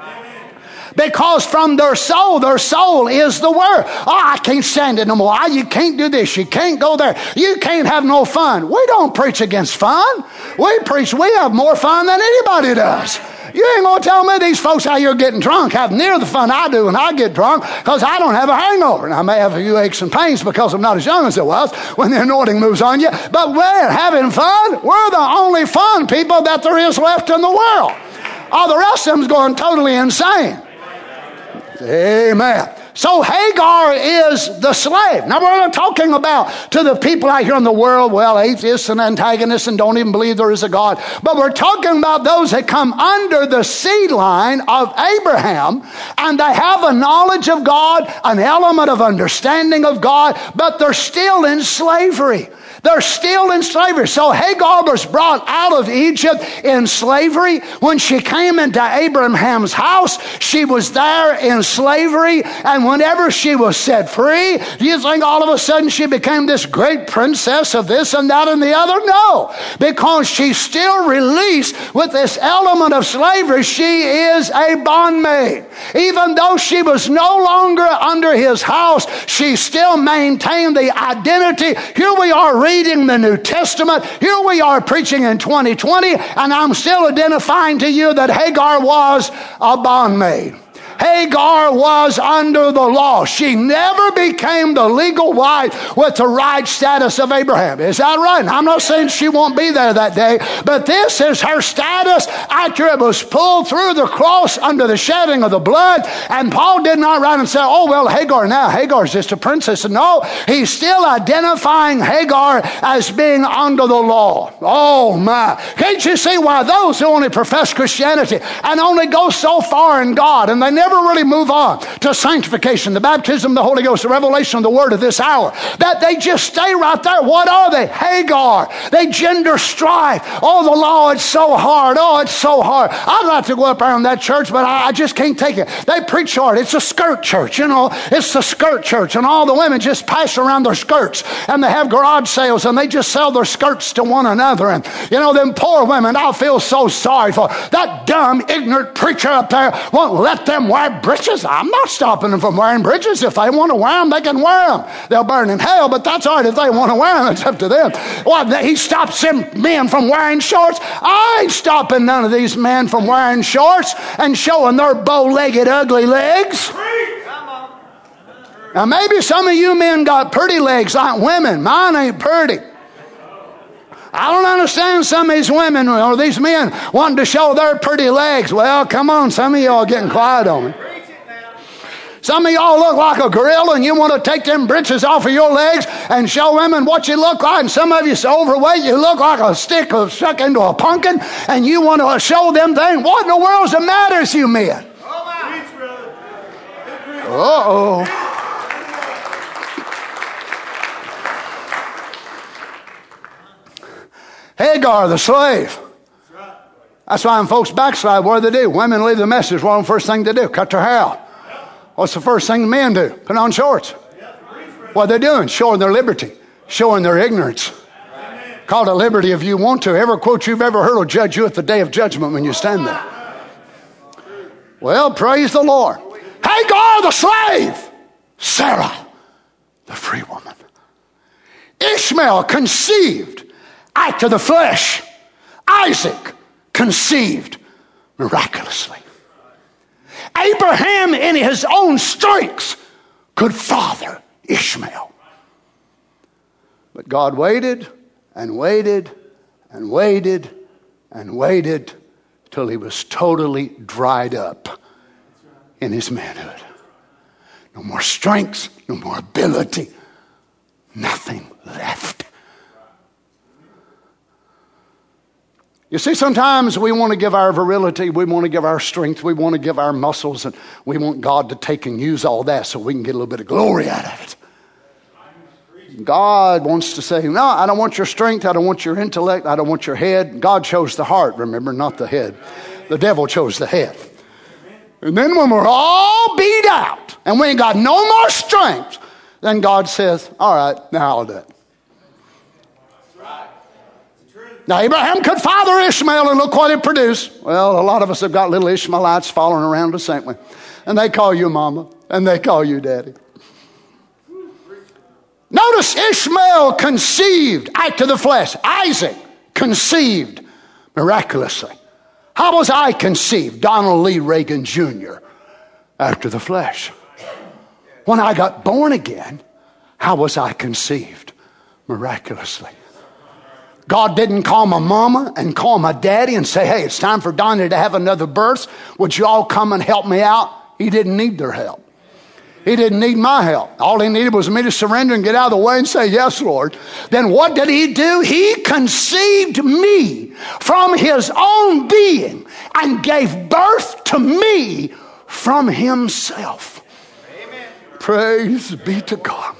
Because from their soul, their soul is the word. Oh, I can't stand it no more. Oh, you can't do this. You can't go there. You can't have no fun. We don't preach against fun. We preach, we have more fun than anybody does. You ain't going to tell me these folks out here getting drunk have near the fun I do when I get drunk because I don't have a hangover. And I may have a few aches and pains because I'm not as young as I was when the anointing moves on you. But we're having fun. We're the only fun people that there is left in the world. All the rest of them's going totally insane. Amen. So Hagar is the slave. Now we're not talking about to the people out here in the world, well, atheists and antagonists and don't even believe there is a God. But we're talking about those that come under the seed line of Abraham, and they have a knowledge of God, an element of understanding of God, but they're still in slavery. They're still in slavery. So Hagar was brought out of Egypt in slavery. When she came into Abraham's house, she was there in slavery. And whenever she was set free, do you think all of a sudden she became this great princess of this and that and the other? No, because she's still released with this element of slavery. She is a bondmaid. Even though she was no longer under his house, she still maintained the identity. Here we are reading the New Testament. Here we are preaching in twenty twenty, and I'm still identifying to you that Hagar was a bondmaid. Hagar was under the law. She never became the legal wife with the right status of Abraham. Is that right? And I'm not saying she won't be there that day, but this is her status after it was pulled through the cross under the shedding of the blood. And Paul did not write and say, oh, well, Hagar now, Hagar's just a princess. No, he's still identifying Hagar as being under the law. Oh, my. Can't you see why those who only profess Christianity and only go so far in God, and they never Never really move on to sanctification, the baptism of the Holy Ghost, the revelation of the Word of this hour, that they just stay right there. What are they? Hagar. They gender strife. Oh, the law, it's so hard. Oh, it's so hard. I'd like to go up around that church, but I, I just can't take it. They preach hard. It's a skirt church, you know. It's the skirt church, and all the women just pass around their skirts, and they have garage sales, and they just sell their skirts to one another. And, you know, them poor women, I feel so sorry for that dumb, ignorant preacher up there won't let them wear breeches. I'm not stopping them from wearing breeches. If they want to wear them, they can wear them. They'll burn in hell, but that's all right. If they want to wear them, it's up to them. Well, he stops them men from wearing shorts. I ain't stopping none of these men from wearing shorts and showing their bow-legged, ugly legs. Now, maybe some of you men got pretty legs like women. Mine ain't pretty. I don't understand some of these women or these men wanting to show their pretty legs. Well, come on, some of y'all getting quiet on me. Some of y'all look like a gorilla and you want to take them britches off of your legs and show women what you look like. And some of you so overweight you look like a stick of stuck into a pumpkin and you want to show them things. What in the world's the matter with you men? Uh-oh. Hagar, the slave. That's why when folks backslide, what do they do? Women leave the message. What's the first thing they do? Cut their hair out. What's the first thing men do? Put on shorts. What are they doing? Showing their liberty. Showing their ignorance. Call it liberty if you want to. Every quote you've ever heard will judge you at the day of judgment when you stand there. Well, praise the Lord. Hagar, the slave. Sarah, the free woman. Ishmael conceived after the flesh. Isaac conceived miraculously. Abraham in his own strengths could father Ishmael. But God waited and waited and waited and waited till he was totally dried up in his manhood. No more strength, no more ability, nothing left. You see, sometimes we want to give our virility, we want to give our strength, we want to give our muscles, and we want God to take and use all that so we can get a little bit of glory out of it. God wants to say, no, I don't want your strength, I don't want your intellect, I don't want your head. God chose the heart, remember, not the head. The devil chose the head. And then when we're all beat out and we ain't got no more strength, then God says, all right, now I'll do it. Now, Abraham could father Ishmael, and look what it produced. Well, a lot of us have got little Ishmaelites following around us, ain't we? And they call you mama, and they call you daddy. Notice Ishmael conceived after the flesh. Isaac conceived miraculously. How was I conceived? Donald Lee Reagan Junior after the flesh. When I got born again, how was I conceived? Miraculously. God didn't call my mama and call my daddy and say, hey, it's time for Donnie to have another birth. Would you all come and help me out? He didn't need their help. He didn't need my help. All he needed was me to surrender and get out of the way and say, yes, Lord. Then what did he do? He conceived me from his own being and gave birth to me from himself. Amen. Praise be to God.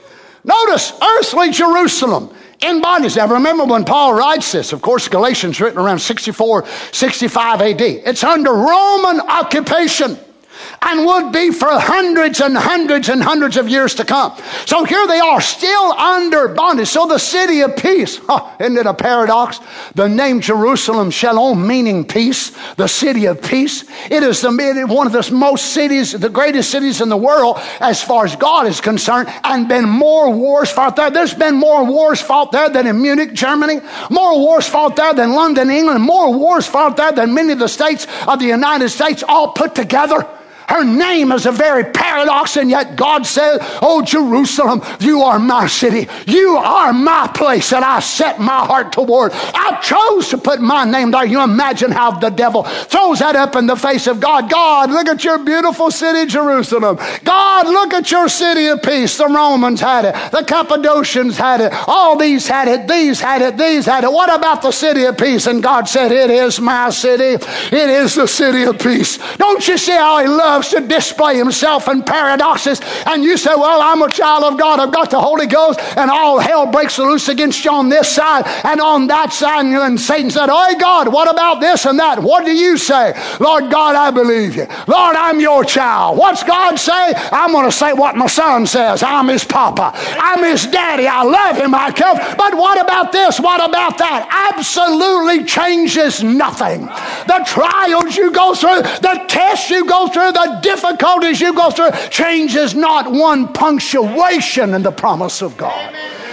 Notice earthly Jerusalem in bondage. Now remember when Paul writes this, of course Galatians written around sixty-four, sixty-five A D. It's under Roman occupation and would be for hundreds and hundreds and hundreds of years to come. So here they are, still under bondage. So the city of peace, huh, isn't it a paradox? The name Jerusalem, Shalom, meaning peace, the city of peace. It is the, one of the most cities, the greatest cities in the world as far as God is concerned, and been more wars fought there. There's been more wars fought there than in Munich, Germany, more wars fought there than London, England, more wars fought there than many of the states of the United States all put together. Her name is a very paradox, and yet God says, oh, Jerusalem, you are my city. You are my place that I set my heart toward. I chose to put my name there. You imagine how the devil throws that up in the face of God. God, look at your beautiful city, Jerusalem. God, look at your city of peace. The Romans had it. The Cappadocians had it. All these had it. These had it. These had it. What about the city of peace? And God said, it is my city. It is the city of peace. Don't you see how he loves to display himself in paradoxes? And you say, well, I'm a child of God, I've got the Holy Ghost, and all hell breaks loose against you on this side and on that side. And Satan said, oh God, what about this and that? What do you say? Lord God, I believe you. Lord, I'm your child. What's God say? I'm going to say what my son says. I'm his papa. I'm his daddy. I love him. I care. But what about this? What about that? Absolutely changes nothing. The trials you go through, the tests you go through, the difficulties you go through changes not one punctuation in the promise of God.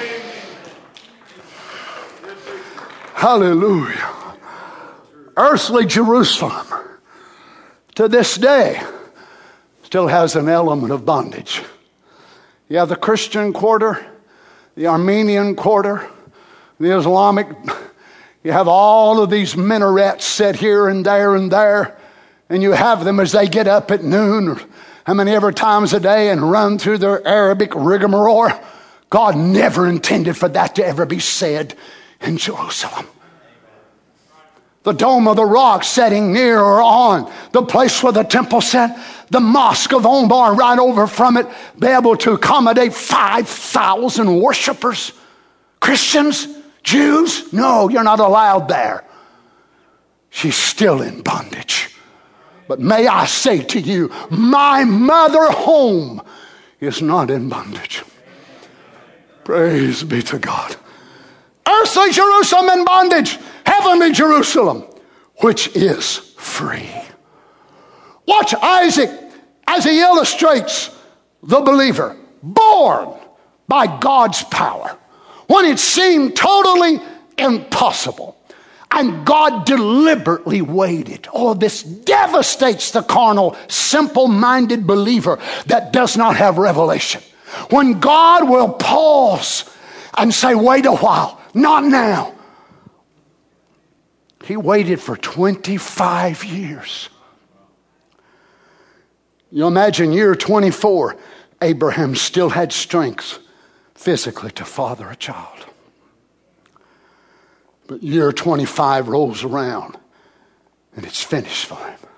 Hallelujah. Earthly Jerusalem to this day still has an element of bondage. You have the Christian quarter, the Armenian quarter, the Islamic. You have all of these minarets set here and there and there. And you have them as they get up at noon, or how many ever times a day, and run through their Arabic rigmarole. God never intended for that to ever be said in Jerusalem. The Dome of the Rock setting near or on the place where the temple sat, the Mosque of Omar right over from it, be able to accommodate five thousand worshipers. Christians, Jews, no, you're not allowed there. She's still in bondage. But may I say to you, my mother home is not in bondage. Praise be to God. Earthly Jerusalem in bondage. Heavenly Jerusalem, which is free. Watch Isaac as he illustrates the believer. Born by God's power. When it seemed totally impossible. And God deliberately waited. Oh, this devastates the carnal, simple-minded believer that does not have revelation. When God will pause and say, wait a while, not now. He waited for twenty-five years. You imagine year twenty-four, Abraham still had strength physically to father a child. But year twenty-five rolls around and it's finished for him.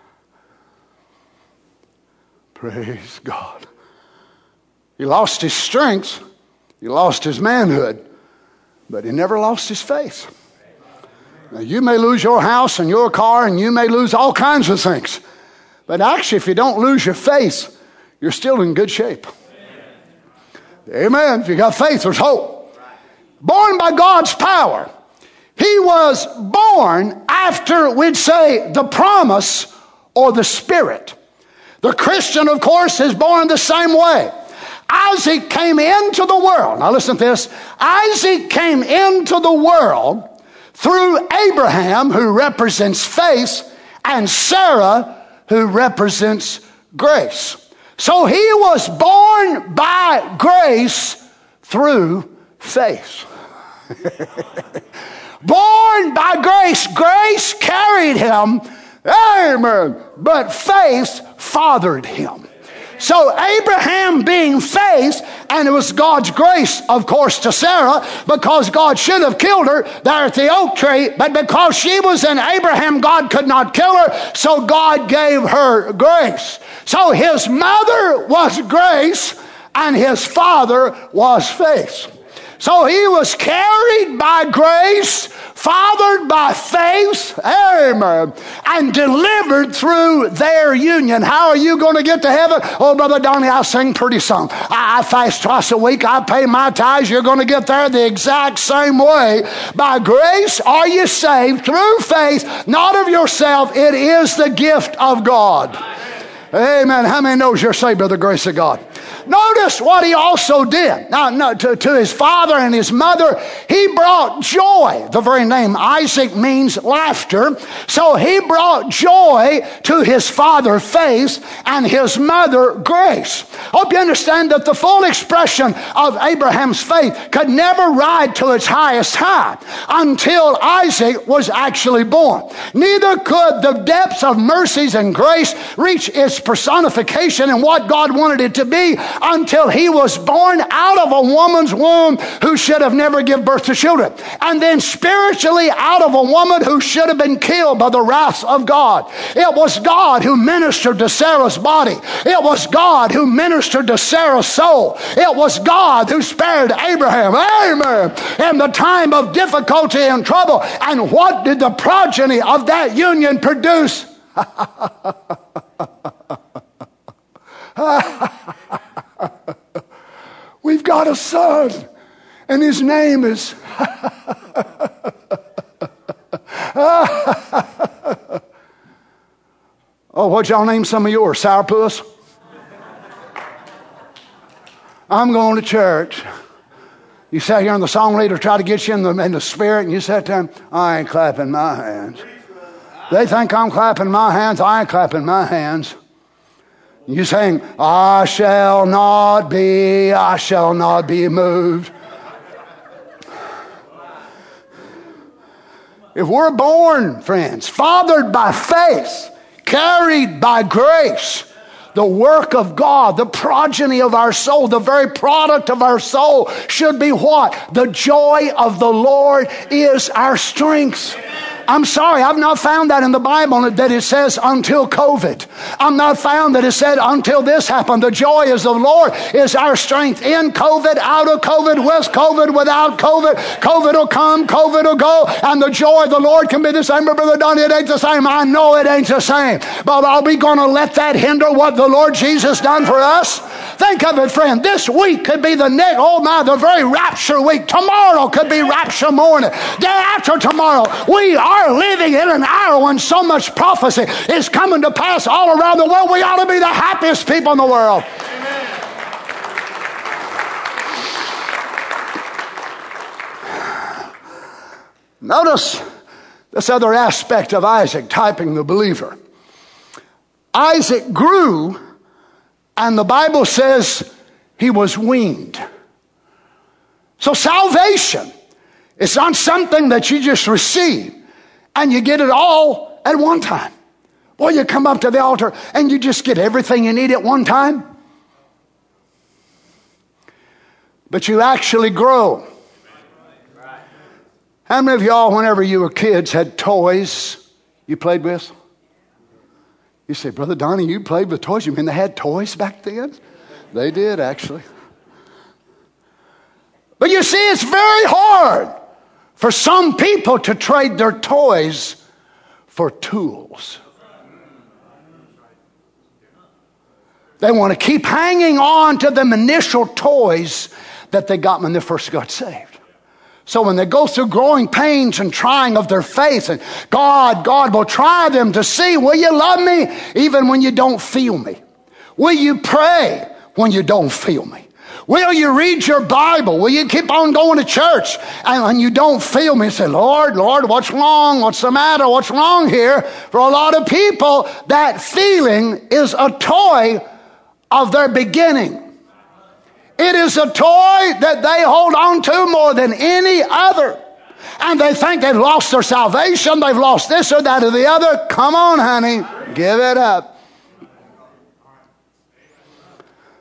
Praise God. He lost his strength. He lost his manhood. But he never lost his faith. Now, you may lose your house and your car, and you may lose all kinds of things. But actually, if you don't lose your faith, you're still in good shape. Amen. Amen. If you got faith, there's hope. Born by God's power. He was born after, we'd say, the promise or the Spirit. The Christian, of course, is born the same way. Isaac came into the world. Now listen to this. Isaac came into the world through Abraham, who represents faith, and Sarah, who represents grace. So he was born by grace through faith. Born by grace. Grace carried him. Amen. But faith fathered him. So Abraham being faith, and it was God's grace, of course, to Sarah, because God should have killed her there at the oak tree, but because she was in Abraham, God could not kill her, so God gave her grace. So his mother was grace, and his father was faith. So he was carried by grace, fathered by faith, amen, and delivered through their union. How are you going to get to heaven? Oh, Brother Donnie, I sing pretty song. I, I fast twice a week. I pay my tithes. You're going to get there the exact same way. By grace are you saved through faith, not of yourself. It is the gift of God. Amen. How many knows you're saved by the grace of God? Notice what he also did. Now, no, to, to his father and his mother, he brought joy. The very name Isaac means laughter. So he brought joy to his father, faith, and his mother, grace. Hope you understand that the full expression of Abraham's faith could never ride to its highest high until Isaac was actually born. Neither could the depths of mercies and grace reach its personification in what God wanted it to be until he was born out of a woman's womb who should have never given birth to children. And then spiritually out of a woman who should have been killed by the wrath of God. It was God who ministered to Sarah's body. It was God who ministered to Sarah's soul. It was God who spared Abraham, amen, in the time of difficulty and trouble. And what did the progeny of that union produce? We've got a son, and his name is oh, what'd y'all name some of yours? Sourpuss? I'm going to church. You sat here and the song leader tried to get you in the, in the spirit, and you sat there and, I ain't clapping my hands. They think I'm clapping my hands. I ain't clapping my hands. You saying, I shall not be, I shall not be moved. If we're born, friends, fathered by faith, carried by grace, the work of God, the progeny of our soul, the very product of our soul should be what? The joy of the Lord is our strength. I'm sorry, I've not found that in the Bible that it says until COVID. I've not found that it said until this happened. The joy is of the Lord is our strength. In COVID, out of COVID, with COVID, without COVID. COVID will come, COVID will go, and the joy of the Lord can be the same. But Brother Donnie, it ain't the same. I know it ain't the same. But are we going to let that hinder what the Lord Jesus done for us? Think of it, friend. This week could be the next, oh my, the very rapture week. Tomorrow could be rapture morning. Day after tomorrow, we are living in an hour when so much prophecy is coming to pass all around the world. We ought to be the happiest people in the world. Amen. Notice this other aspect of Isaac typing the believer. Isaac grew, and the Bible says he was weaned. So salvation is not something that you just receive and you get it all at one time. Boy, you come up to the altar and you just get everything you need at one time. But you actually grow. How many of y'all, whenever you were kids, had toys you played with? You say, Brother Donnie, you played with toys? You mean they had toys back then? They did, actually. But you see, it's very hard for some people to trade their toys for tools. They want to keep hanging on to them initial toys that they got when they first got saved. So when they go through growing pains and trying of their faith, and God, God will try them to see, will you love me even when you don't feel me? Will you pray when you don't feel me? Will you read your Bible? Will you keep on going to church and when you don't feel me? Say, Lord, Lord, what's wrong? What's the matter? What's wrong here? For a lot of people, that feeling is a toy of their beginning. It is a toy that they hold on to more than any other. And they think they've lost their salvation. They've lost this or that or the other. Come on, honey. Give it up.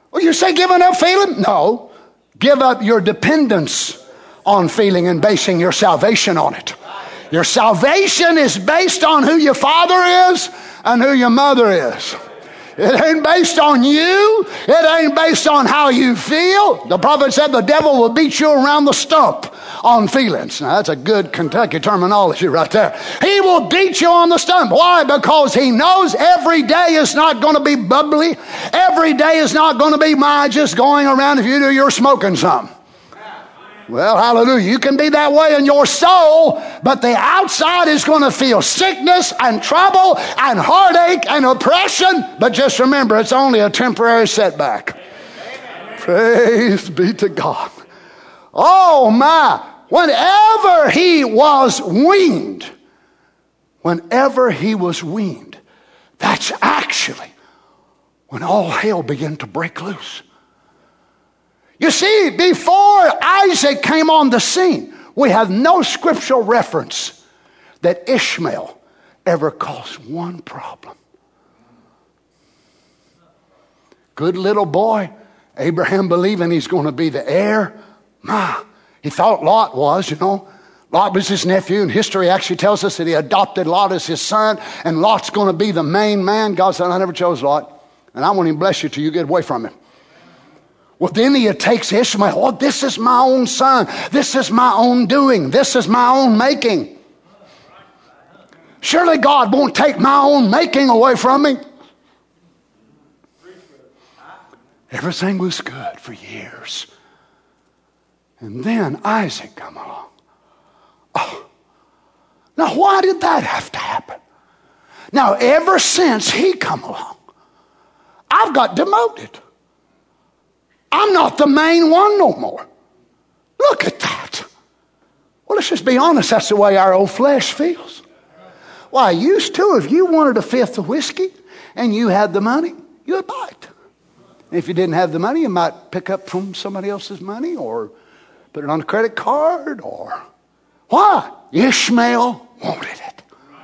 Well, you say giving up feeling? No. Give up your dependence on feeling and basing your salvation on it. Your salvation is based on who your father is and who your mother is. It ain't based on you. It ain't based on how you feel. The prophet said the devil will beat you around the stump on feelings. Now, that's a good Kentucky terminology right there. He will beat you on the stump. Why? Because he knows every day is not going to be bubbly. Every day is not going to be my just going around. If you do, you're smoking some. Well, hallelujah. You can be that way in your soul, but the outside is going to feel sickness and trouble and heartache and oppression. But just remember, it's only a temporary setback. Amen. Praise be to God. Oh my. Whenever he was weaned, whenever he was weaned, that's actually when all hell began to break loose. You see, before Isaac came on the scene, we have no scriptural reference that Ishmael ever caused one problem. Good little boy, Abraham believing he's going to be the heir. Ma, he thought Lot was, you know. Lot was his nephew, and history actually tells us that he adopted Lot as his son, and Lot's going to be the main man. God said, I never chose Lot, and I won't even bless you till you get away from him. Well, then he takes Ishmael. Oh, this is my own son. This is my own doing. This is my own making. Surely God won't take my own making away from me. Everything was good for years. And then Isaac come along. Oh, now why did that have to happen? Now, ever since he come along, I've got demoted. I'm not the main one no more. Look at that. Well, let's just be honest. That's the way our old flesh feels. Why, used to, if you wanted a fifth of whiskey and you had the money, you'd buy it. If you didn't have the money, you might pick up from somebody else's money or put it on a credit card or... Why? Ishmael wanted it.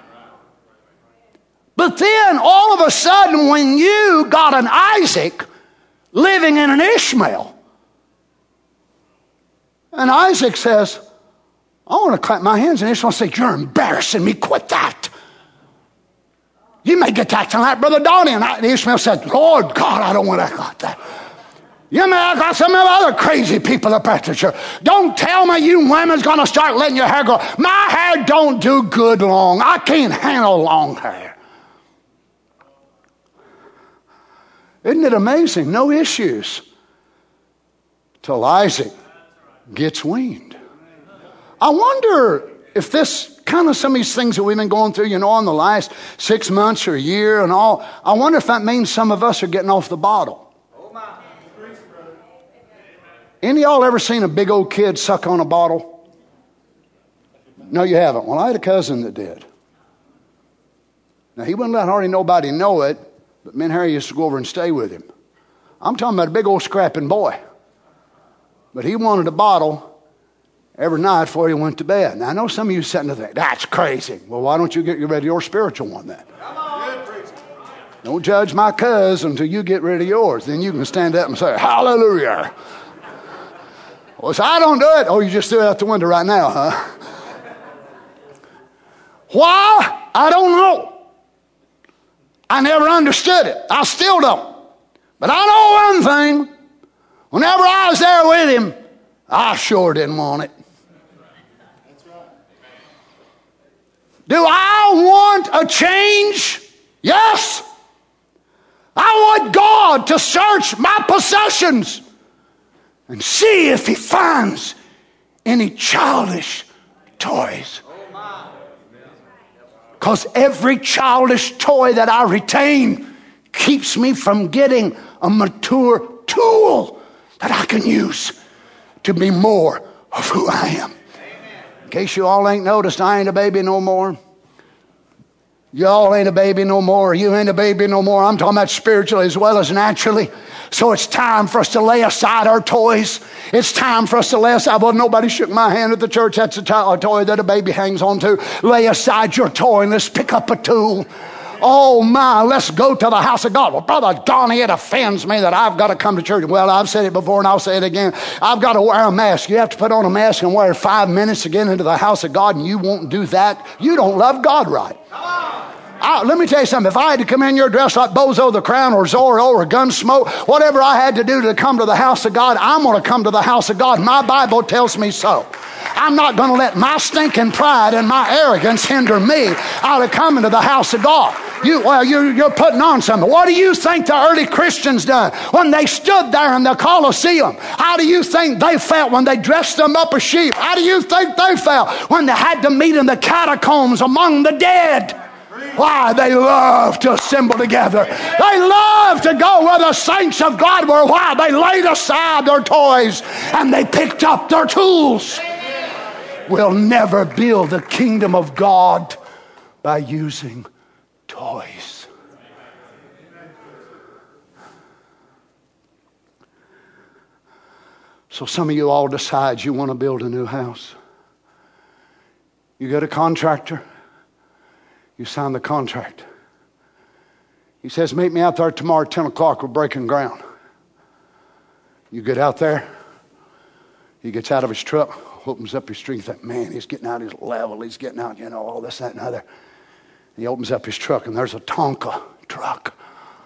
But then, all of a sudden, when you got an Isaac living in an Ishmael, and Isaac says, I want to clap my hands, and Ishmael says, you're embarrassing me, quit that. You may get that tonight, Brother Donnie. And, I, and Ishmael said, Lord God, I don't want to act like that. You may act like some of the other crazy people up at the church. Don't tell me you women's going to start letting your hair grow. My hair don't do good long. I can't handle long hair. Isn't it amazing? No issues till Isaac gets weaned. I wonder if this kind of some of these things that we've been going through, you know, in the last six months or a year and all, I wonder if that means some of us are getting off the bottle. Any of y'all ever seen a big old kid suck on a bottle? No, you haven't. Well, I had a cousin that did. Now, he wouldn't let hardly nobody know it, but me and Harry used to go over and stay with him. I'm talking about a big old scrapping boy. But he wanted a bottle every night before he went to bed. Now, I know some of you sitting there think, that's crazy. Well, why don't you get rid of your spiritual one then? Come on. Don't judge my cousin until you get rid of yours. Then you can stand up and say, hallelujah. Well, so I don't do it. Oh, you just threw it out the window right now, huh? Why? I don't know. I never understood it. I still don't. But I know one thing. Whenever I was there with him, I sure didn't want it. Do I want a change? Yes. I want God to search my possessions and see if he finds any childish toys. Because every childish toy that I retain keeps me from getting a mature tool that I can use to be more of who I am. In case you all ain't noticed, I ain't a baby no more. Y'all ain't a baby no more. You ain't a baby no more. I'm talking about spiritually as well as naturally. So it's time for us to lay aside our toys. It's time for us to lay aside. Well, nobody shook my hand at the church. That's a, to- a toy that a baby hangs on to. Lay aside your toy and let's pick up a tool. Oh my, let's go to the house of God. Well, Brother Donnie, it offends me that I've got to come to church. Well, I've said it before and I'll say it again. I've got to wear a mask. You have to put on a mask and wear five minutes to get into the house of God, and you won't do that. You don't love God right. I, let me tell you something. If I had to come in here dressed like Bozo the Crown or Zorro or Gunsmoke, whatever I had to do to come to the house of God, I'm going to come to the house of God. My Bible tells me so. I'm not going to let my stinking pride and my arrogance hinder me out of coming to the house of God. You, well, you're, you're putting on something. What do you think the early Christians done when they stood there in the Colosseum? How do you think they felt when they dressed them up as sheep? How do you think they felt when they had to meet in the catacombs among the dead? Why? They love to assemble together. They love to go where the saints of God were. Why? They laid aside their toys and they picked up their tools. We'll never build the kingdom of God by using toys. So some of you all decide you want to build a new house. You get a contractor. You sign the contract. He says, meet me out there tomorrow at ten o'clock. We're breaking ground. You get out there. He gets out of his truck, opens up his street. You think, man, he's getting out his level. He's getting out, you know, all this, that, and other. He opens up his truck, and there's a Tonka truck.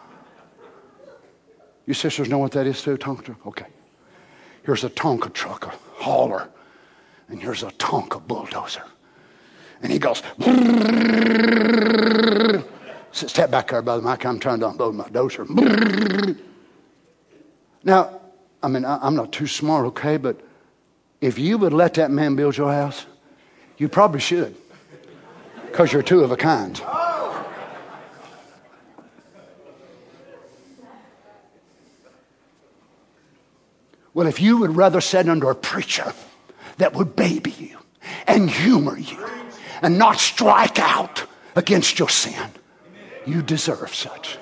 You sisters know what that is too, Tonka truck? Okay. Here's a Tonka truck, a hauler. And here's a Tonka bulldozer. And he goes, step back there, Brother Mike. I'm trying to unload my dozer. Now, I mean, I'm not too smart, okay, but if you would let that man build your house, you probably should, because you're two of a kind. Well, if you would rather sit under a preacher that would baby you and humor you and not strike out against your sin, you deserve such.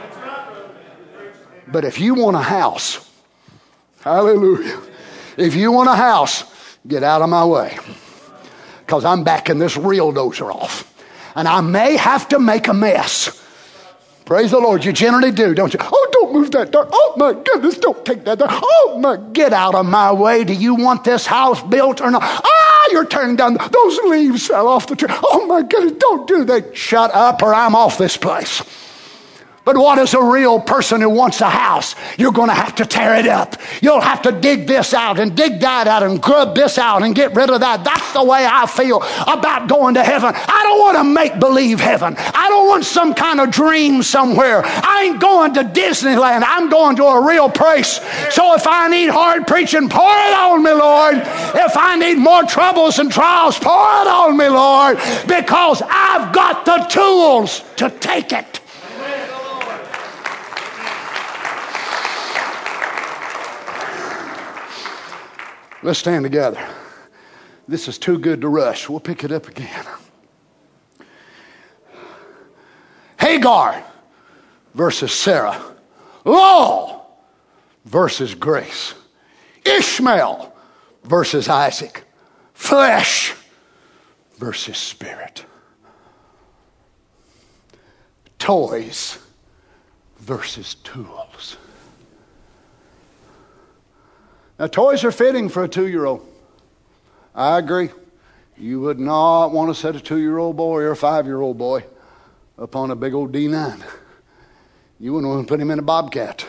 But if you want a house, hallelujah, if you want a house, get out of my way, because I'm backing this real dozer off, and I may have to make a mess. Praise the Lord. You generally do, don't you? Oh, don't move that dirt. Oh, my goodness, don't take that dirt. Oh, my, get out of my way. Do you want this house built or not? Ah, you're turning down. Those leaves fell off the tree. Oh, my goodness, don't do that. Shut up or I'm off this place. But what is a real person who wants a house? You're going to have to tear it up. You'll have to dig this out and dig that out and grub this out and get rid of that. That's the way I feel about going to heaven. I don't want to make believe heaven. I don't want some kind of dream somewhere. I ain't going to Disneyland. I'm going to a real place. So if I need hard preaching, pour it on me, Lord. If I need more troubles and trials, pour it on me, Lord, because I've got the tools to take it. Let's stand together. This is too good to rush. We'll pick it up again. Hagar versus Sarah. Law versus grace. Ishmael versus Isaac. Flesh versus spirit. Toys versus tools. Now, toys are fitting for a two-year-old. I agree. You would not want to set a two-year-old boy or a five-year-old boy upon a big old D nine. You wouldn't want to put him in a Bobcat.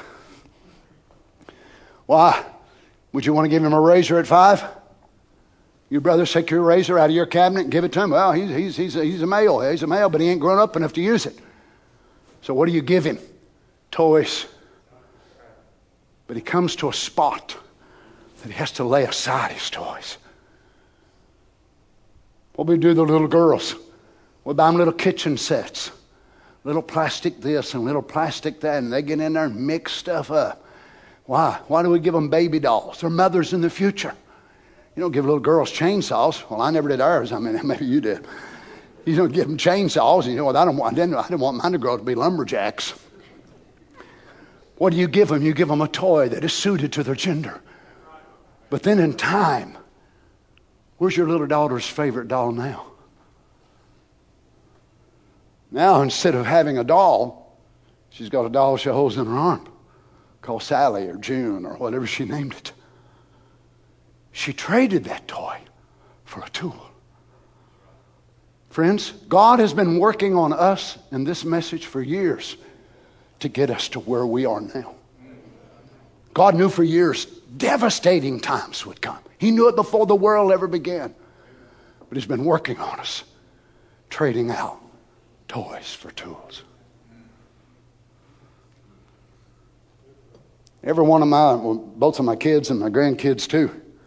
Why? Would you want to give him a razor at five? Your brother take your razor out of your cabinet and give it to him. Well, he's, he's, he's, a, he's a male. He's a male, but he ain't grown up enough to use it. So what do you give him? Toys. But he comes to a spot that he has to lay aside his toys. What we do to the little girls? We buy them little kitchen sets. Little plastic this and little plastic that, and they get in there and mix stuff up. Why? Why do we give them baby dolls? They're mothers in the future. You don't give little girls chainsaws. Well, I never did ours. I mean, maybe you did. You don't give them chainsaws. And you know what? I don't want, I didn't, I didn't want mine to grow up to be lumberjacks. What do you give them? You give them a toy that is suited to their gender. But then in time, where's your little daughter's favorite doll now? Now, instead of having a doll, she's got a doll she holds in her arm called Sally or June or whatever she named it. She traded that toy for a tool. Friends, God has been working on us in this message for years to get us to where we are now. God knew for years devastating times would come. He knew it before the world ever began. But He's been working on us, trading out toys for tools. Every one of my, well, both of my kids and my grandkids too,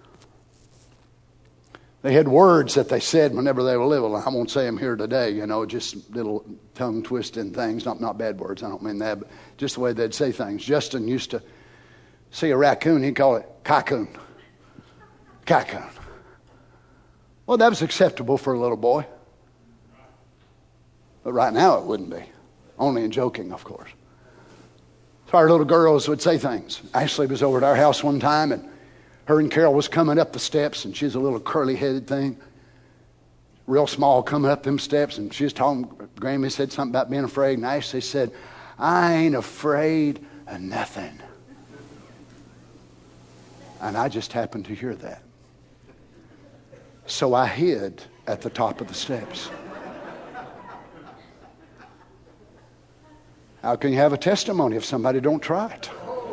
they had words that they said whenever they were little. I won't say them here today, you know, just little tongue-twisting things. Not, not bad words, I don't mean that, but just the way they'd say things. Justin used to see a raccoon, he'd call it cocoon. Cocoon. Well, that was acceptable for a little boy. But right now it wouldn't be. Only in joking, of course. So our little girls would say things. Ashley was over at our house one time, and her and Carol was coming up the steps, and she's a little curly-headed thing, real small, coming up them steps, and she was talking, Grammy said something about being afraid, and Ashley said, I ain't afraid of nothing. And I just happened to hear that. So I hid at the top of the steps. How can you have a testimony if somebody don't try it?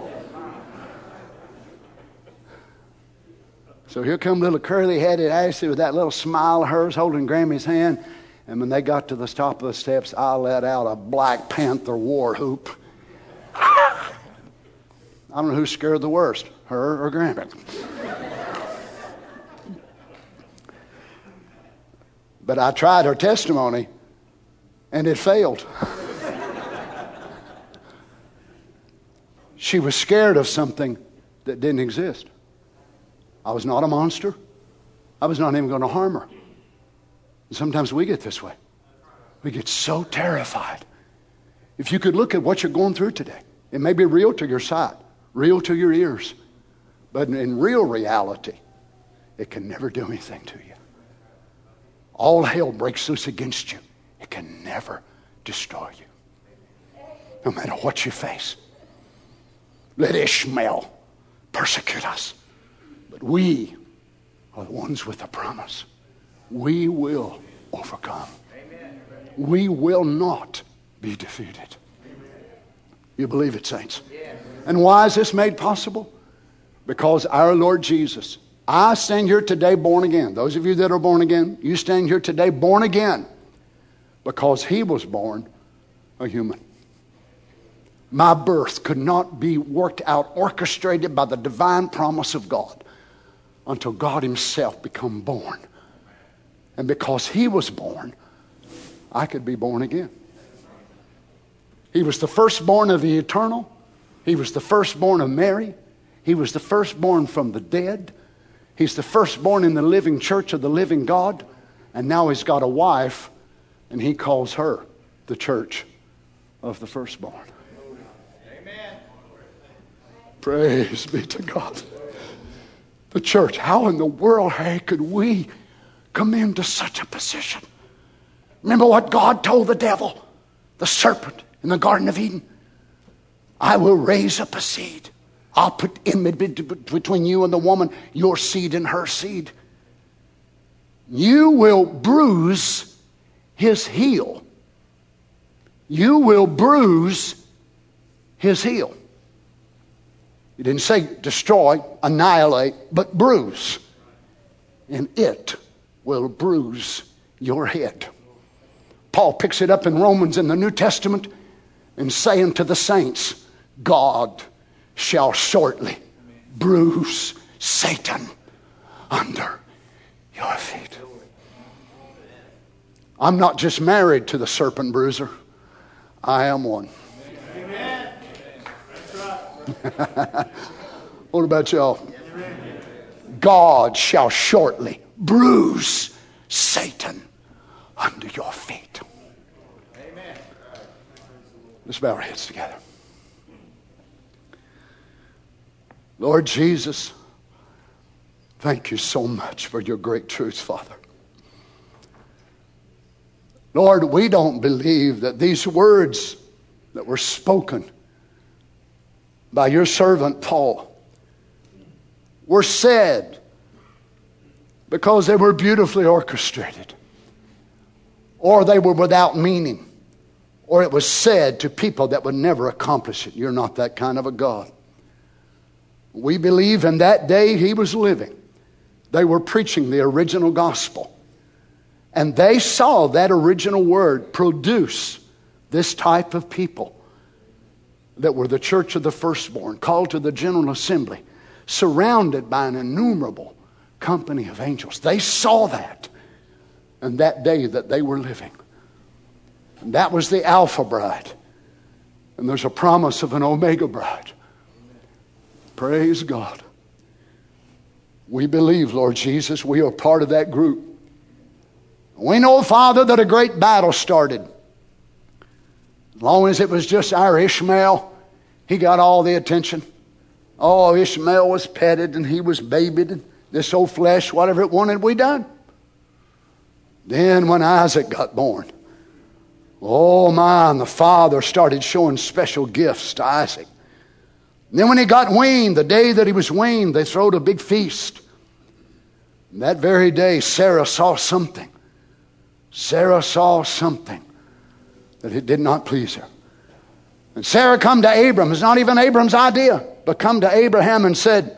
So here come little curly-headed Ashley with that little smile of hers holding Grammy's hand. And when they got to the top of the steps, I let out a Black Panther war whoop. I don't know who scared the worst, her or Grammy. But I tried her testimony, and it failed. She was scared of something that didn't exist. I was not a monster. I was not even going to harm her. And sometimes we get this way. We get so terrified. If you could look at what you're going through today, it may be real to your sight, real to your ears, but in real reality, it can never do anything to you. All hell breaks loose against you. It can never destroy you, no matter what you face. Let Ishmael persecute us, but we are the ones with the promise. We will overcome. We will not be defeated. You believe it, saints? And why is this made possible? Because our Lord Jesus, I stand here today born again. Those of you that are born again, you stand here today born again because He was born a human. My birth could not be worked out, orchestrated by the divine promise of God until God Himself become born. And because He was born, I could be born again. He was the firstborn of the eternal. He was the firstborn of Mary. He was the firstborn from the dead. He's the firstborn in the living church of the living God. And now He's got a wife, and He calls her the church of the firstborn. Praise be to God. The church. How in the world, hey, could we come into such a position? Remember what God told the devil, the serpent in the Garden of Eden? I will raise up a seed. I'll put enmity between you and the woman, your seed and her seed. You will bruise his heel. You will bruise his heel. He didn't say destroy, annihilate, but bruise. And it will bruise your head. Paul picks it up in Romans in the New Testament and saying to the saints, God shall shortly bruise Satan under your feet. I'm not just married to the serpent bruiser. I am one. Amen. What about y'all? God shall shortly bruise Satan under your feet. Amen. Let's bow our heads together. Lord Jesus, thank you so much for your great truth, Father. Lord, we don't believe that these words that were spoken by your servant Paul were said because they were beautifully orchestrated, or they were without meaning, or it was said to people that would never accomplish it. You're not that kind of a God. We believe in that day he was living, they were preaching the original gospel. And they saw that original word produce this type of people that were the church of the firstborn, called to the general assembly, surrounded by an innumerable company of angels. They saw that in that day that they were living. And that was the Alpha bride. And there's a promise of an Omega bride. Praise God. We believe, Lord Jesus, we are part of that group. We know, Father, that a great battle started. As long as it was just our Ishmael, he got all the attention. Oh, Ishmael was petted and he was babied. And this old flesh, whatever it wanted, we done. Then when Isaac got born, oh my, and the father started showing special gifts to Isaac. And then when he got weaned, the day that he was weaned, they throwed a big feast. And that very day, Sarah saw something. Sarah saw something that it did not please her. And Sarah come to Abram. It's not even Abram's idea, but come to Abraham and said,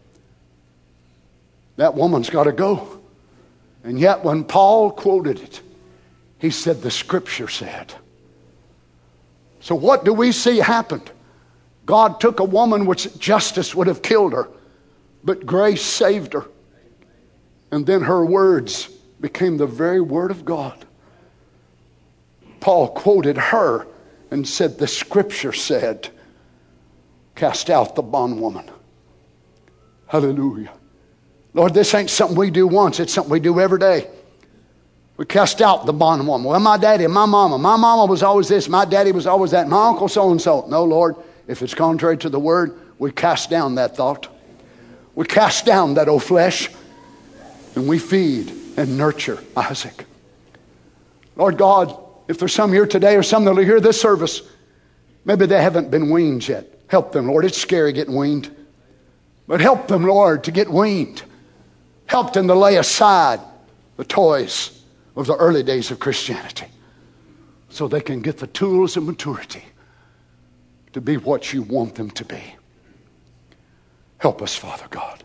that woman's got to go. And yet when Paul quoted it, he said the scripture said. So what do we see happened? God took a woman which justice would have killed her, but grace saved her. And then her words became the very word of God. Paul quoted her and said, the scripture said, cast out the bondwoman. Hallelujah. Lord, this ain't something we do once. It's something we do every day. We cast out the bondwoman. Well, my daddy, my mama. My mama was always this. My daddy was always that. My uncle so-and-so. No, Lord, if it's contrary to the word, we cast down that thought. We cast down that old flesh. And we feed and nurture Isaac. Lord God, if there's some here today or some that will hear this service, maybe they haven't been weaned yet. Help them, Lord. It's scary getting weaned. But help them, Lord, to get weaned. Help them to lay aside the toys of the early days of Christianity so they can get the tools of maturity to be what you want them to be. Help us, Father God.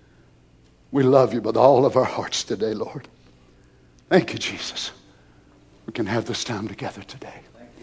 We love you with all of our hearts today, Lord. Thank you, Jesus. We can have this time together today.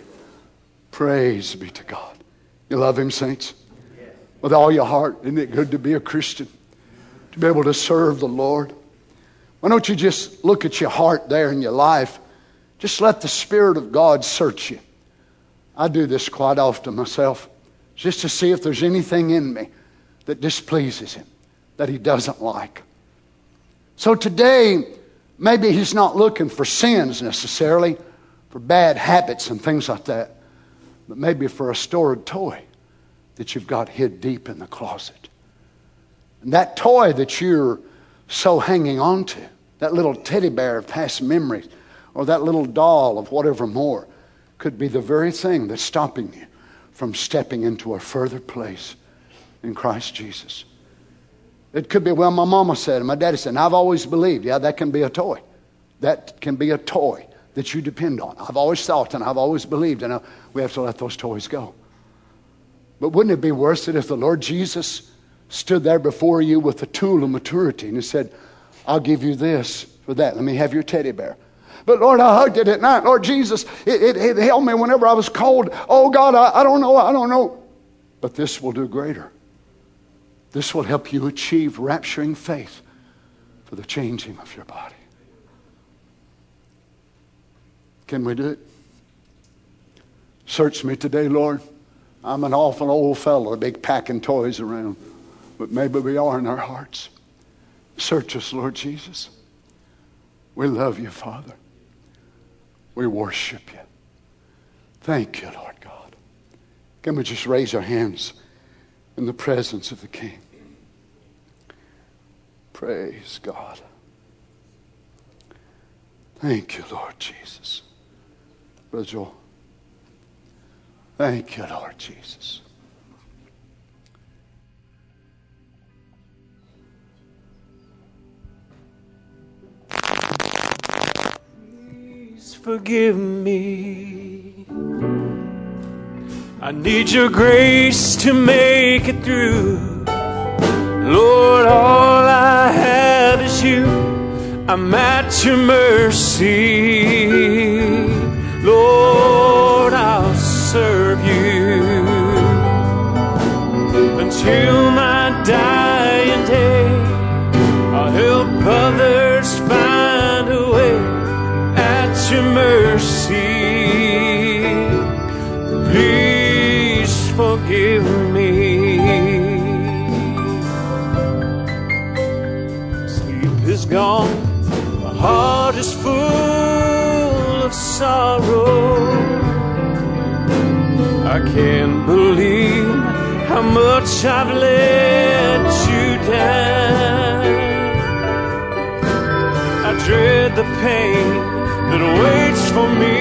Praise be to God. You love him, saints? With all your heart. Isn't it good to be a Christian? To be able to serve the Lord? Why don't you just look at your heart there in your life? Just let the Spirit of God search you. I do this quite often myself. Just to see if there's anything in me that displeases him, that he doesn't like. So today, maybe he's not looking for sins necessarily, for bad habits and things like that, but maybe for a stored toy that you've got hid deep in the closet. And that toy that you're so hanging on to, that little teddy bear of past memories, or that little doll of whatever more, could be the very thing that's stopping you from stepping into a further place in Christ Jesus. It could be, well, my mama said, and my daddy said, and I've always believed, yeah, that can be a toy. That can be a toy that you depend on. I've always thought and I've always believed, and we have to let those toys go. But wouldn't it be worse that if the Lord Jesus stood there before you with the tool of maturity and he said, I'll give you this for that. Let me have your teddy bear. But Lord, I hugged it at night. Lord Jesus, it, it, it held me whenever I was cold. Oh God, I, I don't know, I don't know. But this will do greater. This will help you achieve rapturing faith for the changing of your body. Can we do it? Search me today, Lord. I'm an awful old fellow, a big packing toys around. But maybe we are in our hearts. Search us, Lord Jesus. We love you, Father. We worship you. Thank you, Lord God. Can we just raise our hands in the presence of the King? Praise God. Thank you, Lord Jesus. Brother Joel. Thank you, Lord Jesus. Please forgive me. I need your grace to make it through. Lord, all I have is you. I'm at your mercy. Lord, I'll serve you until my dying day. I'll help others find a way at your mercy. Please forgive me. Sleep is gone, my heart is full of sorrow. I can't believe how much I've let you down. I dread the pain that waits for me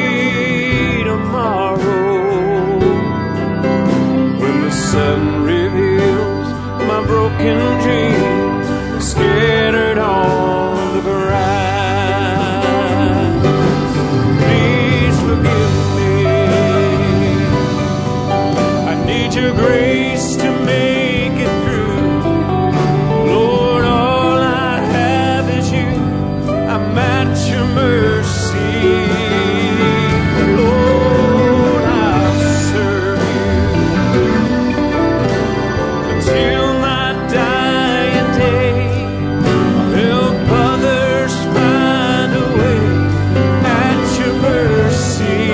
tomorrow, when the sun reveals my broken dreams scattered on the ground. Please forgive me. I need your grace to make it through. Lord, all I have is you. I'm at your mercy. Lord, I'll serve you until my dying day. I'll help others find a way at your mercy.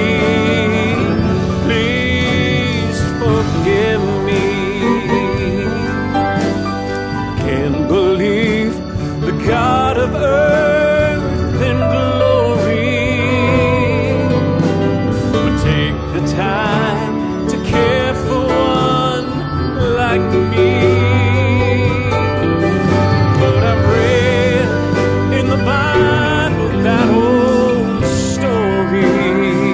Please forgive me. Can't believe the God of earth and glory would take the time to care for one like me. But I've read in the Bible that old story,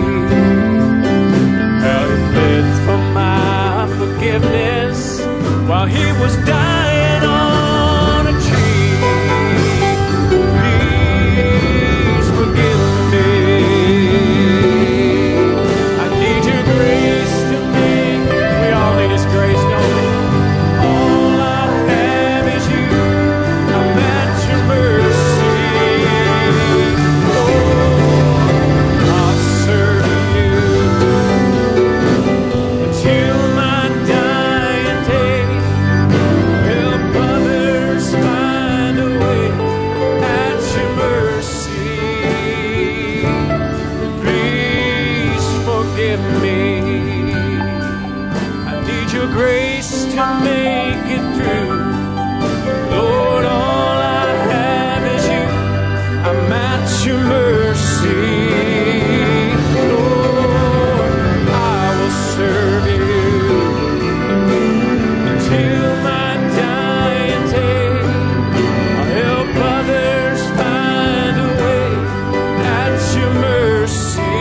how he bled for my forgiveness while he was dying on a tree. Please forgive me. I need your grace to make. We all need his grace, don't we? All I have is you. I'm at your mercy. Lord, I'll serve you until my dying day. Help others find a way at your mercy. Please forgive me. I need your grace to make it through. Lord, all I have is you. I'm at your mercy. Lord, I will serve you until my dying day. I'll help others find a way at your mercy.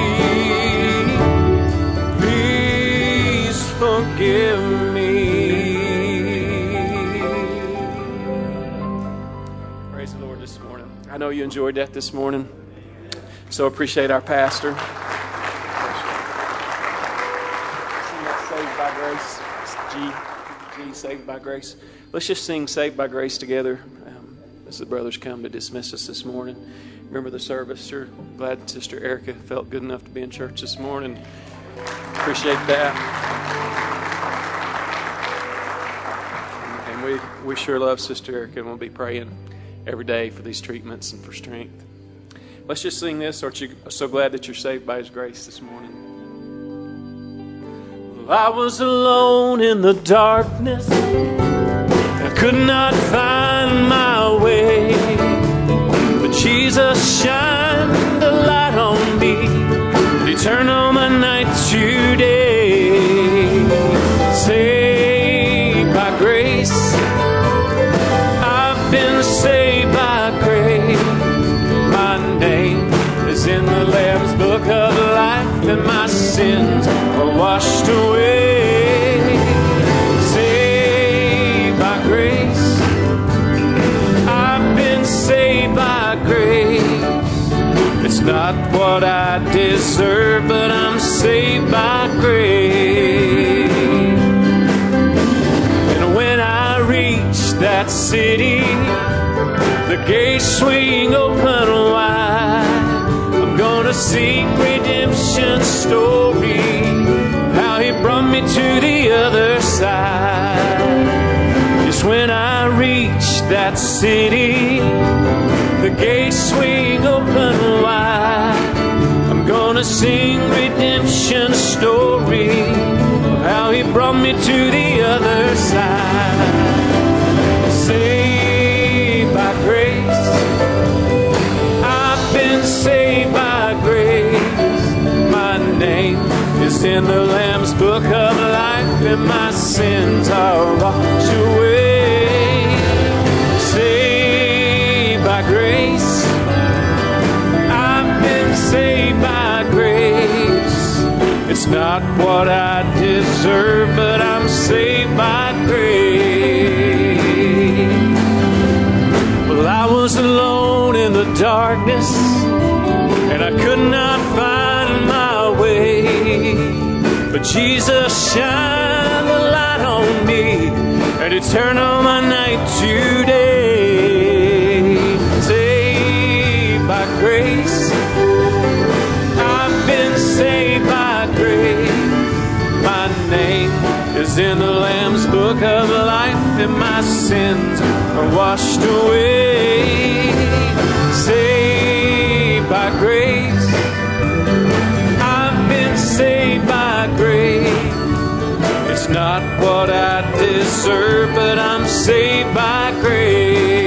Please forgive me. Praise the Lord this morning. I know you enjoyed that this morning. So appreciate our pastor. Sing that Saved by Grace. It's G. G, Saved by Grace. Let's just sing Saved by Grace together um, as the brothers come to dismiss us this morning. Remember the service. Sure glad Sister Erica felt good enough to be in church this morning. Appreciate that. And we, we sure love Sister Erica, and we'll be praying every day for these treatments and for strength. Let's just sing this. Aren't you so glad that you're saved by his grace this morning? Well, I was alone in the darkness. I could not find my way. But Jesus shined a light on me. And he turned on my night to day. Saved by grace. I've been saved by grace. My name is in the Lamb's Book of Life. city, the gates swing open wide. I'm gonna sing redemption's story, how he brought me to the other side. Just when I reach that city, the gates swing open wide. I'm gonna sing redemption's story, how he brought me to the other side. Saved by grace, I've been saved by grace. My name is in the Lamb's book of life, and my sins are washed away. Saved by grace, I've been saved by grace. It's not what I deserve, but I'm saved by grace. Well, I was alone in the darkness, and I could not find my way. But Jesus shined the light on me, and it turned on my night today. Saved by grace, I've been saved by grace. My name is in the Lamb's book of life, and my sins are washed away. Saved by grace, I've been saved by grace. It's not what I deserve, but I'm saved by grace.